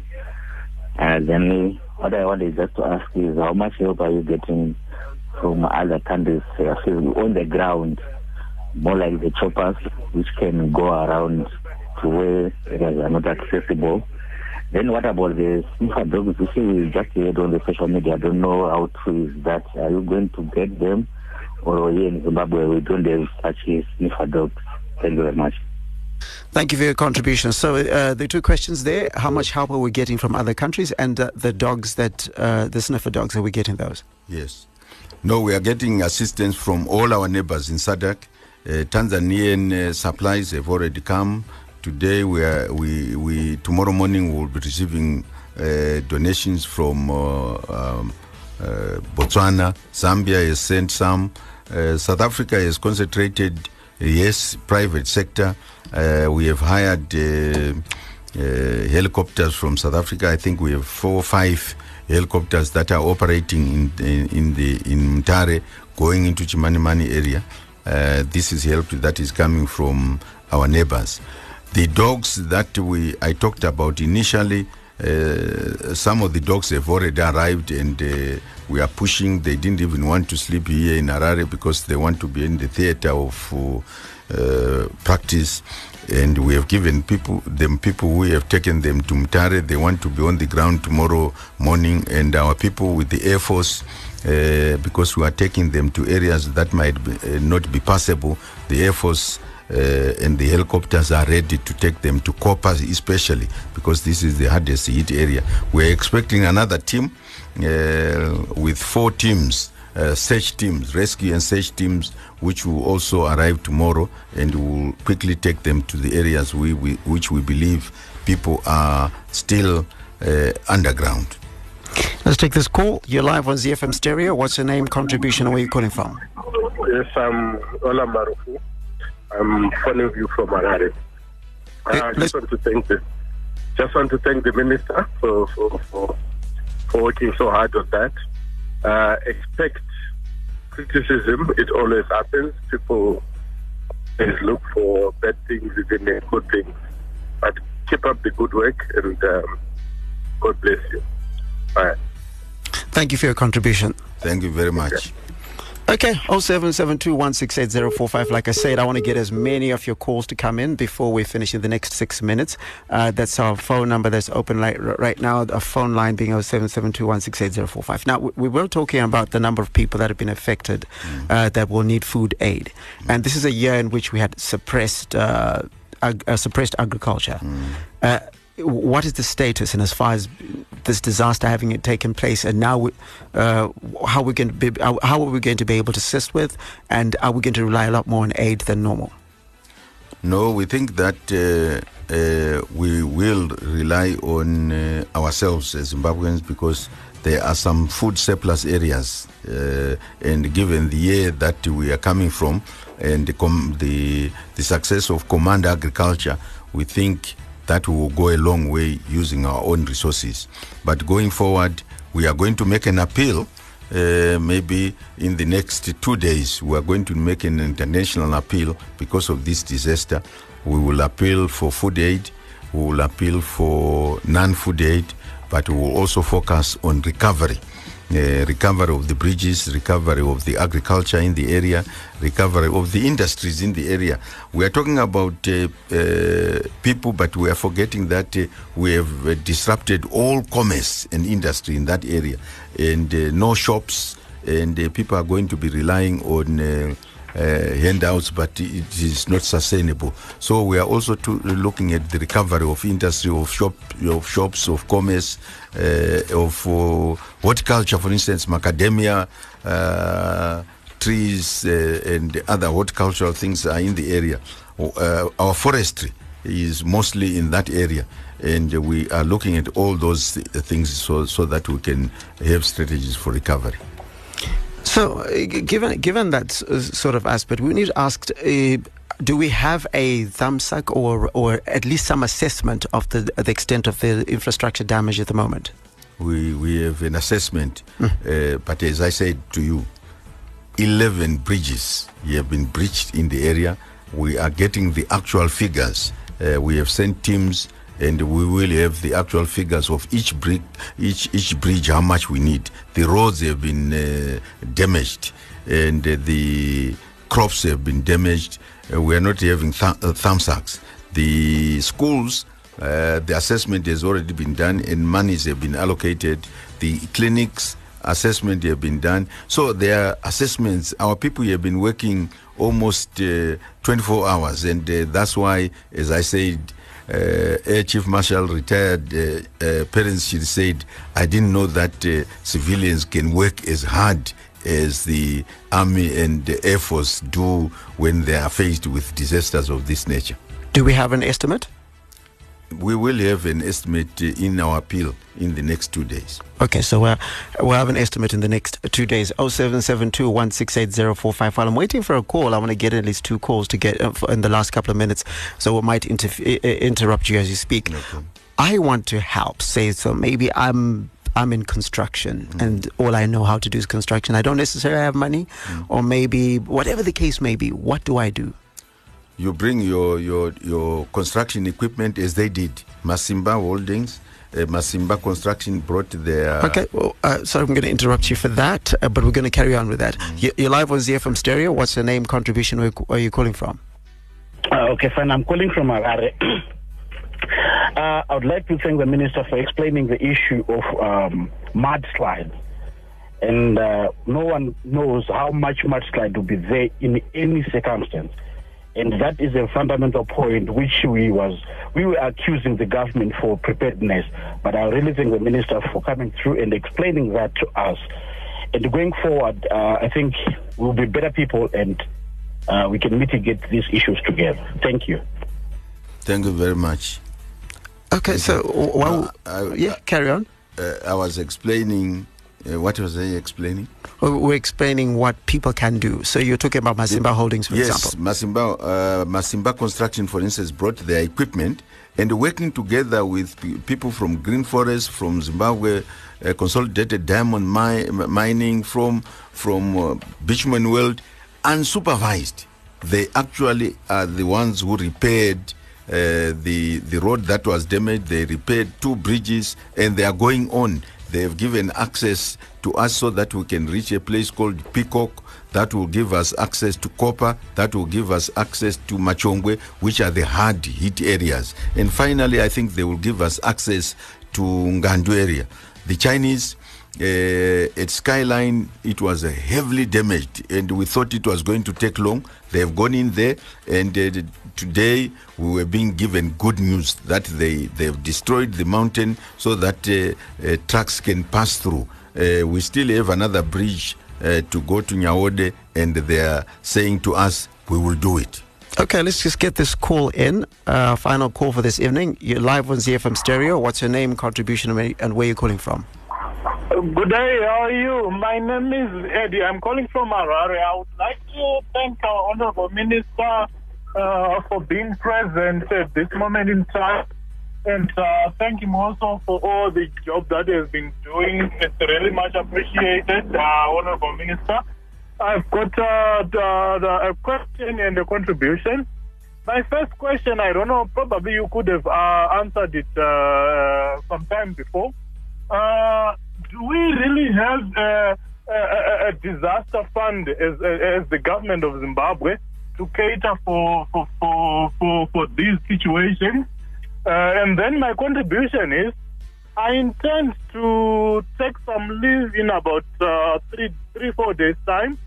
And then what I wanted just to ask is, how much help are you getting from other countries uh, on the ground, more like the choppers, which can go around to where areas are not accessible? Then what about the sniffer dogs? You see, we just heard on the social media. I don't know how true is that. Are you going to get them? Or here in Zimbabwe, we don't have such sniffer dogs. Thank you very much. Thank you for your contribution. So uh, the two questions there: how much help are we getting from other countries, and uh, the dogs that uh, the sniffer dogs, are we getting those? Yes. No, we are getting assistance from all our neighbors in S A D C. Uh, Tanzanian uh, supplies have already come. Today, we are we we tomorrow morning we will be receiving uh, donations from uh, um, uh, Botswana. Zambia has sent some. Uh, South Africa has concentrated. Yes, private sector. Uh, we have hired uh, uh, helicopters from South Africa. I think we have four or five helicopters that are operating in in, in the in Mtare, going into Chimanimani area. Uh, this is help that is coming from our neighbors. The dogs that we I talked about initially, uh, some of the dogs have already arrived, and uh, we are pushing. They didn't even want to sleep here in Harare because they want to be in the theater of uh, practice. And we have given people them people who have taken them to Mtare. They want to be on the ground tomorrow morning, and our people with the Air Force, uh, because we are taking them to areas that might be, uh, not be passable. The Air Force uh, and the helicopters are ready to take them to Koppers, especially because this is the hardest hit area. We are expecting another team uh, with four teams. Uh, search teams, rescue and search teams, which will also arrive tomorrow, and will quickly take them to the areas we, we, which we believe people are still uh, underground. Let's take this call. You're live on Z F M Stereo. What's your name, contribution, and where are you calling from? Yes, I'm Ola Marufu. I'm phoning you from Harare. Hey, I just want to thank the, just want to thank the minister for for, for, for working so hard on that. Uh, expect criticism. It always happens. People always look for bad things within the good things. But keep up the good work, and um, God bless you. Bye. Thank you for your contribution. Thank you very much. Okay. Okay, oh seven seven two one six eight zero four five. Like I said, I want to get as many of your calls to come in before we finish in the next six minutes. Uh, that's our phone number that's open right, right now, a phone line being oh seven seven two one six eight zero four five. Now, we, we were talking about the number of people that have been affected mm. uh, that will need food aid. Mm. And this is a year in which we had suppressed, uh, ag- uh, suppressed agriculture. Mm. Uh, what is the status, and as far as this disaster having it taken place, and now uh, how we going to be, how are we going to be able to assist with, and are we going to rely a lot more on aid than normal? No, we think that uh, uh, we will rely on uh, ourselves as Zimbabweans, because there are some food surplus areas, uh, and given the year that we are coming from, and the com- the, the success of Command Agriculture, we think that will go a long way using our own resources. But going forward, we are going to make an appeal. Uh, maybe in the next two days, we are going to make an international appeal because of this disaster. We will appeal for food aid, we will appeal for non-food aid, but we will also focus on recovery. Uh, recovery of the bridges, recovery of the agriculture in the area, recovery of the industries in the area. We are talking about uh, uh, people, but we are forgetting that uh, we have uh, disrupted all commerce and industry in that area, and uh, no shops, and uh, people are going to be relying on uh, uh, handouts, but it is not sustainable. So we are also to, looking at the recovery of industry, of shop, of shops, of commerce, uh, of uh, horticulture, for instance, macadamia uh, trees, uh, and other horticultural things are in the area. Uh, our forestry is mostly in that area, and we are looking at all those th- things so, so that we can have strategies for recovery. So, uh, g- given given that uh, sort of aspect, we need to ask: uh, do we have a thumbsuck or or at least some assessment of the the extent of the infrastructure damage at the moment? We we have an assessment, mm. uh, but as I said to you, eleven bridges have been breached in the area. We are getting the actual figures. Uh, we have sent teams, and we will have the actual figures of each brick, each each bridge, how much we need. The roads have been uh, damaged, and uh, the crops have been damaged. Uh, we are not having th- uh, thumbsucks. The schools, uh, the assessment has already been done, and monies have been allocated. The clinics assessment have been done. So there are assessments. Our people have been working almost uh, twenty-four hours, and uh, that's why, as I said, uh, Air Chief Marshal retired uh, uh, Parents she said, I didn't know that uh, civilians can work as hard as the Army and the Air Force do when they are faced with disasters of this nature. Do we have an estimate? We will have an estimate uh, in our appeal in the next two days. Okay, so uh, we'll have an estimate in the next two days. oh seven seven two, one six eight, zero four five. While I'm waiting for a call, I want to get at least two calls to get uh, in the last couple of minutes, so we might interf- uh, interrupt you as you speak. Okay. I want to help, say, so maybe I'm I'm in construction mm. and all I know how to do is construction. I don't necessarily have money, mm. or maybe whatever the case may be. What do I do? You bring your, your, your construction equipment as they did. Masimba Holdings, uh, Masimba Construction brought their... Okay, well, uh, sorry, I'm going to interrupt you for that, uh, but we're going to carry on with that. Mm. You, you're live on Z F M Stereo. What's your name, contribution, where, where are you calling from? Uh, okay, fine. I'm calling from Harare. uh, I would like to thank the Minister for explaining the issue of um, mudslides. And uh, no one knows how much mudslide will be there in any circumstance. And that is a fundamental point which we was we were accusing the government for preparedness. But I really thank the Minister for coming through and explaining that to us. And going forward, uh, I think we'll be better people and uh, we can mitigate these issues together. Thank you. Thank you very much. Okay, Thank so uh, well, uh, yeah, carry on. Uh, I was explaining. Uh, what was I explaining? We're explaining what people can do. So you're talking about Masimba Holdings, for yes, example. Yes, Masimba, uh, Masimba Construction, for instance, brought their equipment and working together with p- people from Green Forest, from Zimbabwe, uh, Consolidated Diamond mi- Mining, from from uh, Bitumen World, unsupervised. They actually are the ones who repaired uh, the the road that was damaged. They repaired two bridges, and they are going on. They have given access to us so that we can reach a place called Peacock that will give us access to copper, that will give us access to Machongwe, which are the hard hit areas. And finally, I think they will give us access to Ngandu area. The Chinese, uh, at Skyline, it was uh, heavily damaged, and we thought it was going to take long. They have gone in there, and uh, today we were being given good news that they, they have destroyed the mountain so that uh, uh, trucks can pass through. Uh, we still have another bridge uh, to go to Nyaode, and they are saying to us, we will do it. Okay, let's just get this call in. Uh, final call for this evening. You're live on Z F M Stereo. What's your name, contribution, and where are you calling from? Good day, how are you? My name is Eddie. I'm calling from Harare. I would like to thank our Honorable Minister uh, for being present at this moment in time. And uh, thank him also for all the job that he has been doing. It's really much appreciated, uh, Honorable Minister. I've got uh, the, the, a question and a contribution. My first question, I don't know, probably you could have uh, answered it uh, sometime before. Uh, do we really have a, a, a disaster fund as, as the government of Zimbabwe to cater for for for, for, for these situations? Uh, and then my contribution is, I intend to take some leave in about uh, three, three, four days' time.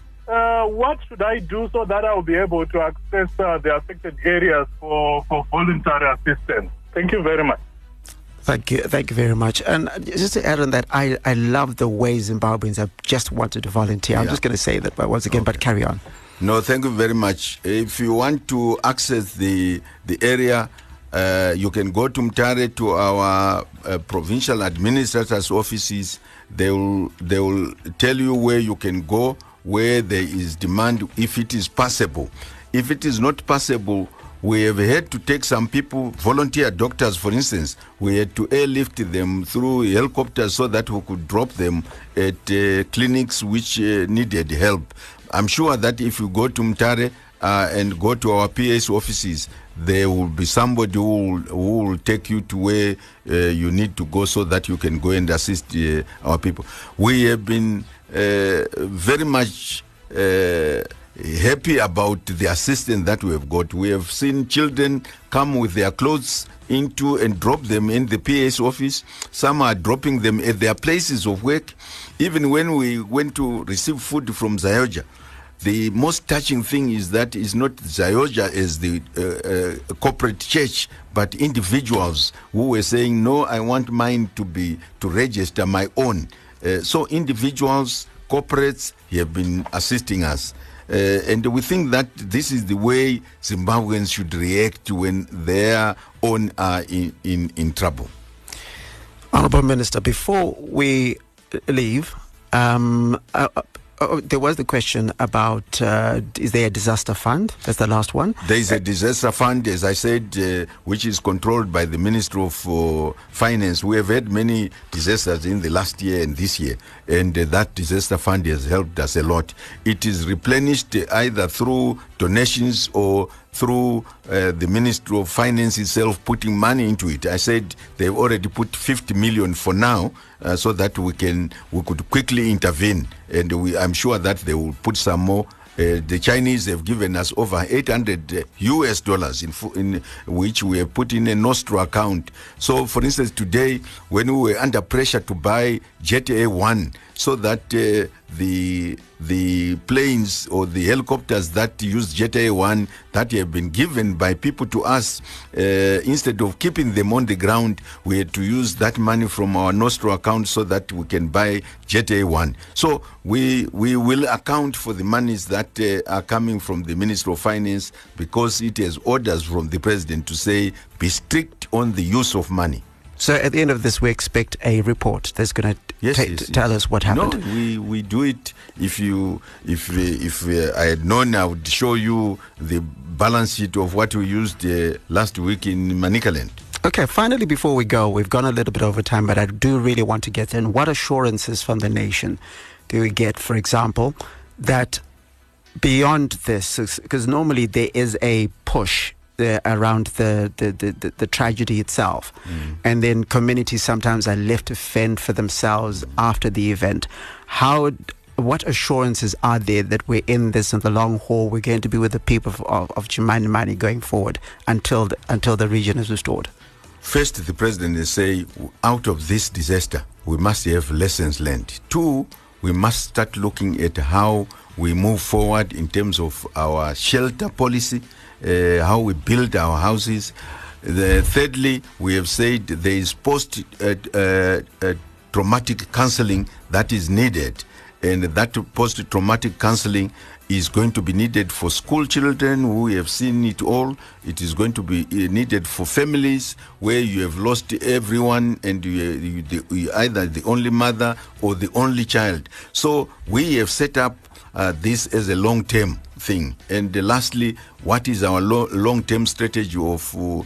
Uh, what should I do so that I will be able to access uh, the affected areas for, for voluntary assistance? Thank you very much. Thank you, thank you very much. And just to add on that, I, I love the way Zimbabweans have just wanted to volunteer. I'm yeah. just going to say that but once again, okay. but carry on. No, thank you very much. If you want to access the the area, Uh, you can go to Mtare to our uh, provincial administrators' offices. They will they will tell you where you can go, where there is demand, if it is possible. If it is not possible, we have had to take some people, volunteer doctors, for instance. We had to airlift them through helicopters so that we could drop them at uh, clinics which uh, needed help. I'm sure that if you go to Mtare uh, and go to our P S offices, there will be somebody who will, who will take you to where uh, you need to go so that you can go and assist uh, our people. We have been uh, very much uh, happy about the assistance that we have got. We have seen children come with their clothes into and drop them in the P S office. Some are dropping them at their places of work. Even when we went to receive food from Zayoja, the most touching thing is that it's not Zayoja as the uh, uh, corporate church, but individuals who were saying, no, I want mine to be, to register my own. Uh, so individuals, corporates have been assisting us. Uh, and we think that this is the way Zimbabweans should react when their own are in, in, in trouble. Honourable Minister, before we leave, um, uh, uh, uh, there was the question about uh, is there a disaster fund? That's the last one. There is a disaster fund, as I said, uh, which is controlled by the Ministry of uh, Finance. We have had many disasters in the last year and this year, and uh, that disaster fund has helped us a lot. It is replenished uh, either through donations or through uh, the Ministry of Finance itself putting money into it. I said they've already put fifty million for now, uh, so that we can we could quickly intervene, and we, I'm sure that they will put some more. Uh, the Chinese have given us over eight hundred U S dollars in, in which we have put in a Nostro account. So, for instance, today when we were under pressure to buy Jet A one, so that uh, the the planes or the helicopters that use Jet A one that have been given by people to us, uh, instead of keeping them on the ground, we had to use that money from our Nostro account so that we can buy Jet A one. So we we will account for the monies that uh, are coming from the Ministry of Finance, because it has orders from the President to say be strict on the use of money. So at the end of this, we expect a report that's going to yes, ta- yes, tell yes. us what happened. No, we, we do it. If you if uh, if uh, I had known, I would show you the balance sheet of what we used uh, last week in Manicaland. Okay, finally, before we go, we've gone a little bit over time, but I do really want to get in. What assurances from the nation do we get, for example, that beyond this, because normally there is a push The, around the, the, the, the tragedy itself. Mm. And then communities sometimes are left to fend for themselves after the event. How, what assurances are there that we're in this in the long haul, we're going to be with the people of, of, of Chimanimani going forward until the, until the region is restored? First, the President will say, out of this disaster, we must have lessons learned. Two, we must start looking at how we move forward in terms of our shelter policy, Uh, how we build our houses. The, thirdly, we have said there is post uh, uh, uh, traumatic counseling that is needed, and that post-traumatic counseling is going to be needed for school children who have seen it all. It is going to be needed for families where you have lost everyone and you, you, the, you either the only mother or the only child. So we have set up uh, this as a long-term thing. And uh, lastly, what is our lo- long-term strategy of uh,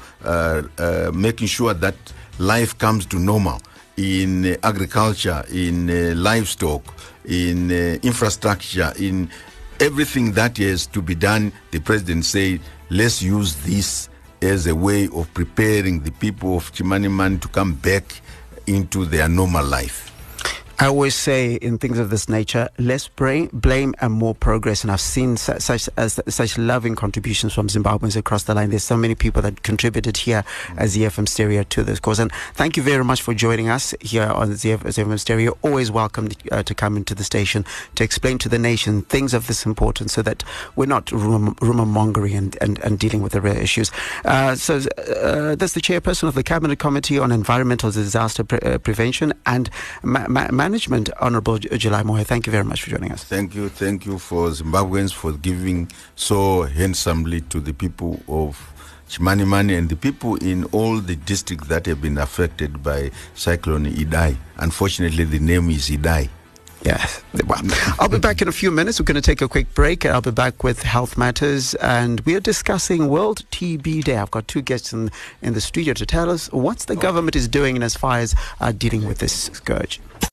uh, making sure that life comes to normal in uh, agriculture, in uh, livestock, in uh, infrastructure, in everything that has to be done? The President said, let's use this as a way of preparing the people of Chimanimani to come back into their normal life. I always say in things of this nature, less blame, blame and more progress. And I've seen su- such as such loving contributions from Zimbabweans across the line. There's so many people that contributed here mm-hmm. as Z F M Stereo to this cause. And thank you very much for joining us here on Z F M Stereo. Always welcome uh, to come into the station to explain to the nation things of this importance, so that we're not rumor, rumor mongering and, and, and dealing with the real issues. Uh, so uh, that's the chairperson of the Cabinet Committee on Environmental Disaster Pre- uh, Prevention and Ma- Ma- Management, Honorable July Moyo. Thank you very much for joining us. Thank you. Thank you for Zimbabweans for giving so handsomely to the people of Chimanimani and the people in all the districts that have been affected by Cyclone Idai. Unfortunately, the name is Idai. Yes. Well, I'll be back in a few minutes. We're going to take a quick break. I'll be back with Health Matters, and we are discussing World T B Day. I've got two guests in, in the studio to tell us what the government is doing as far as uh, dealing with this scourge.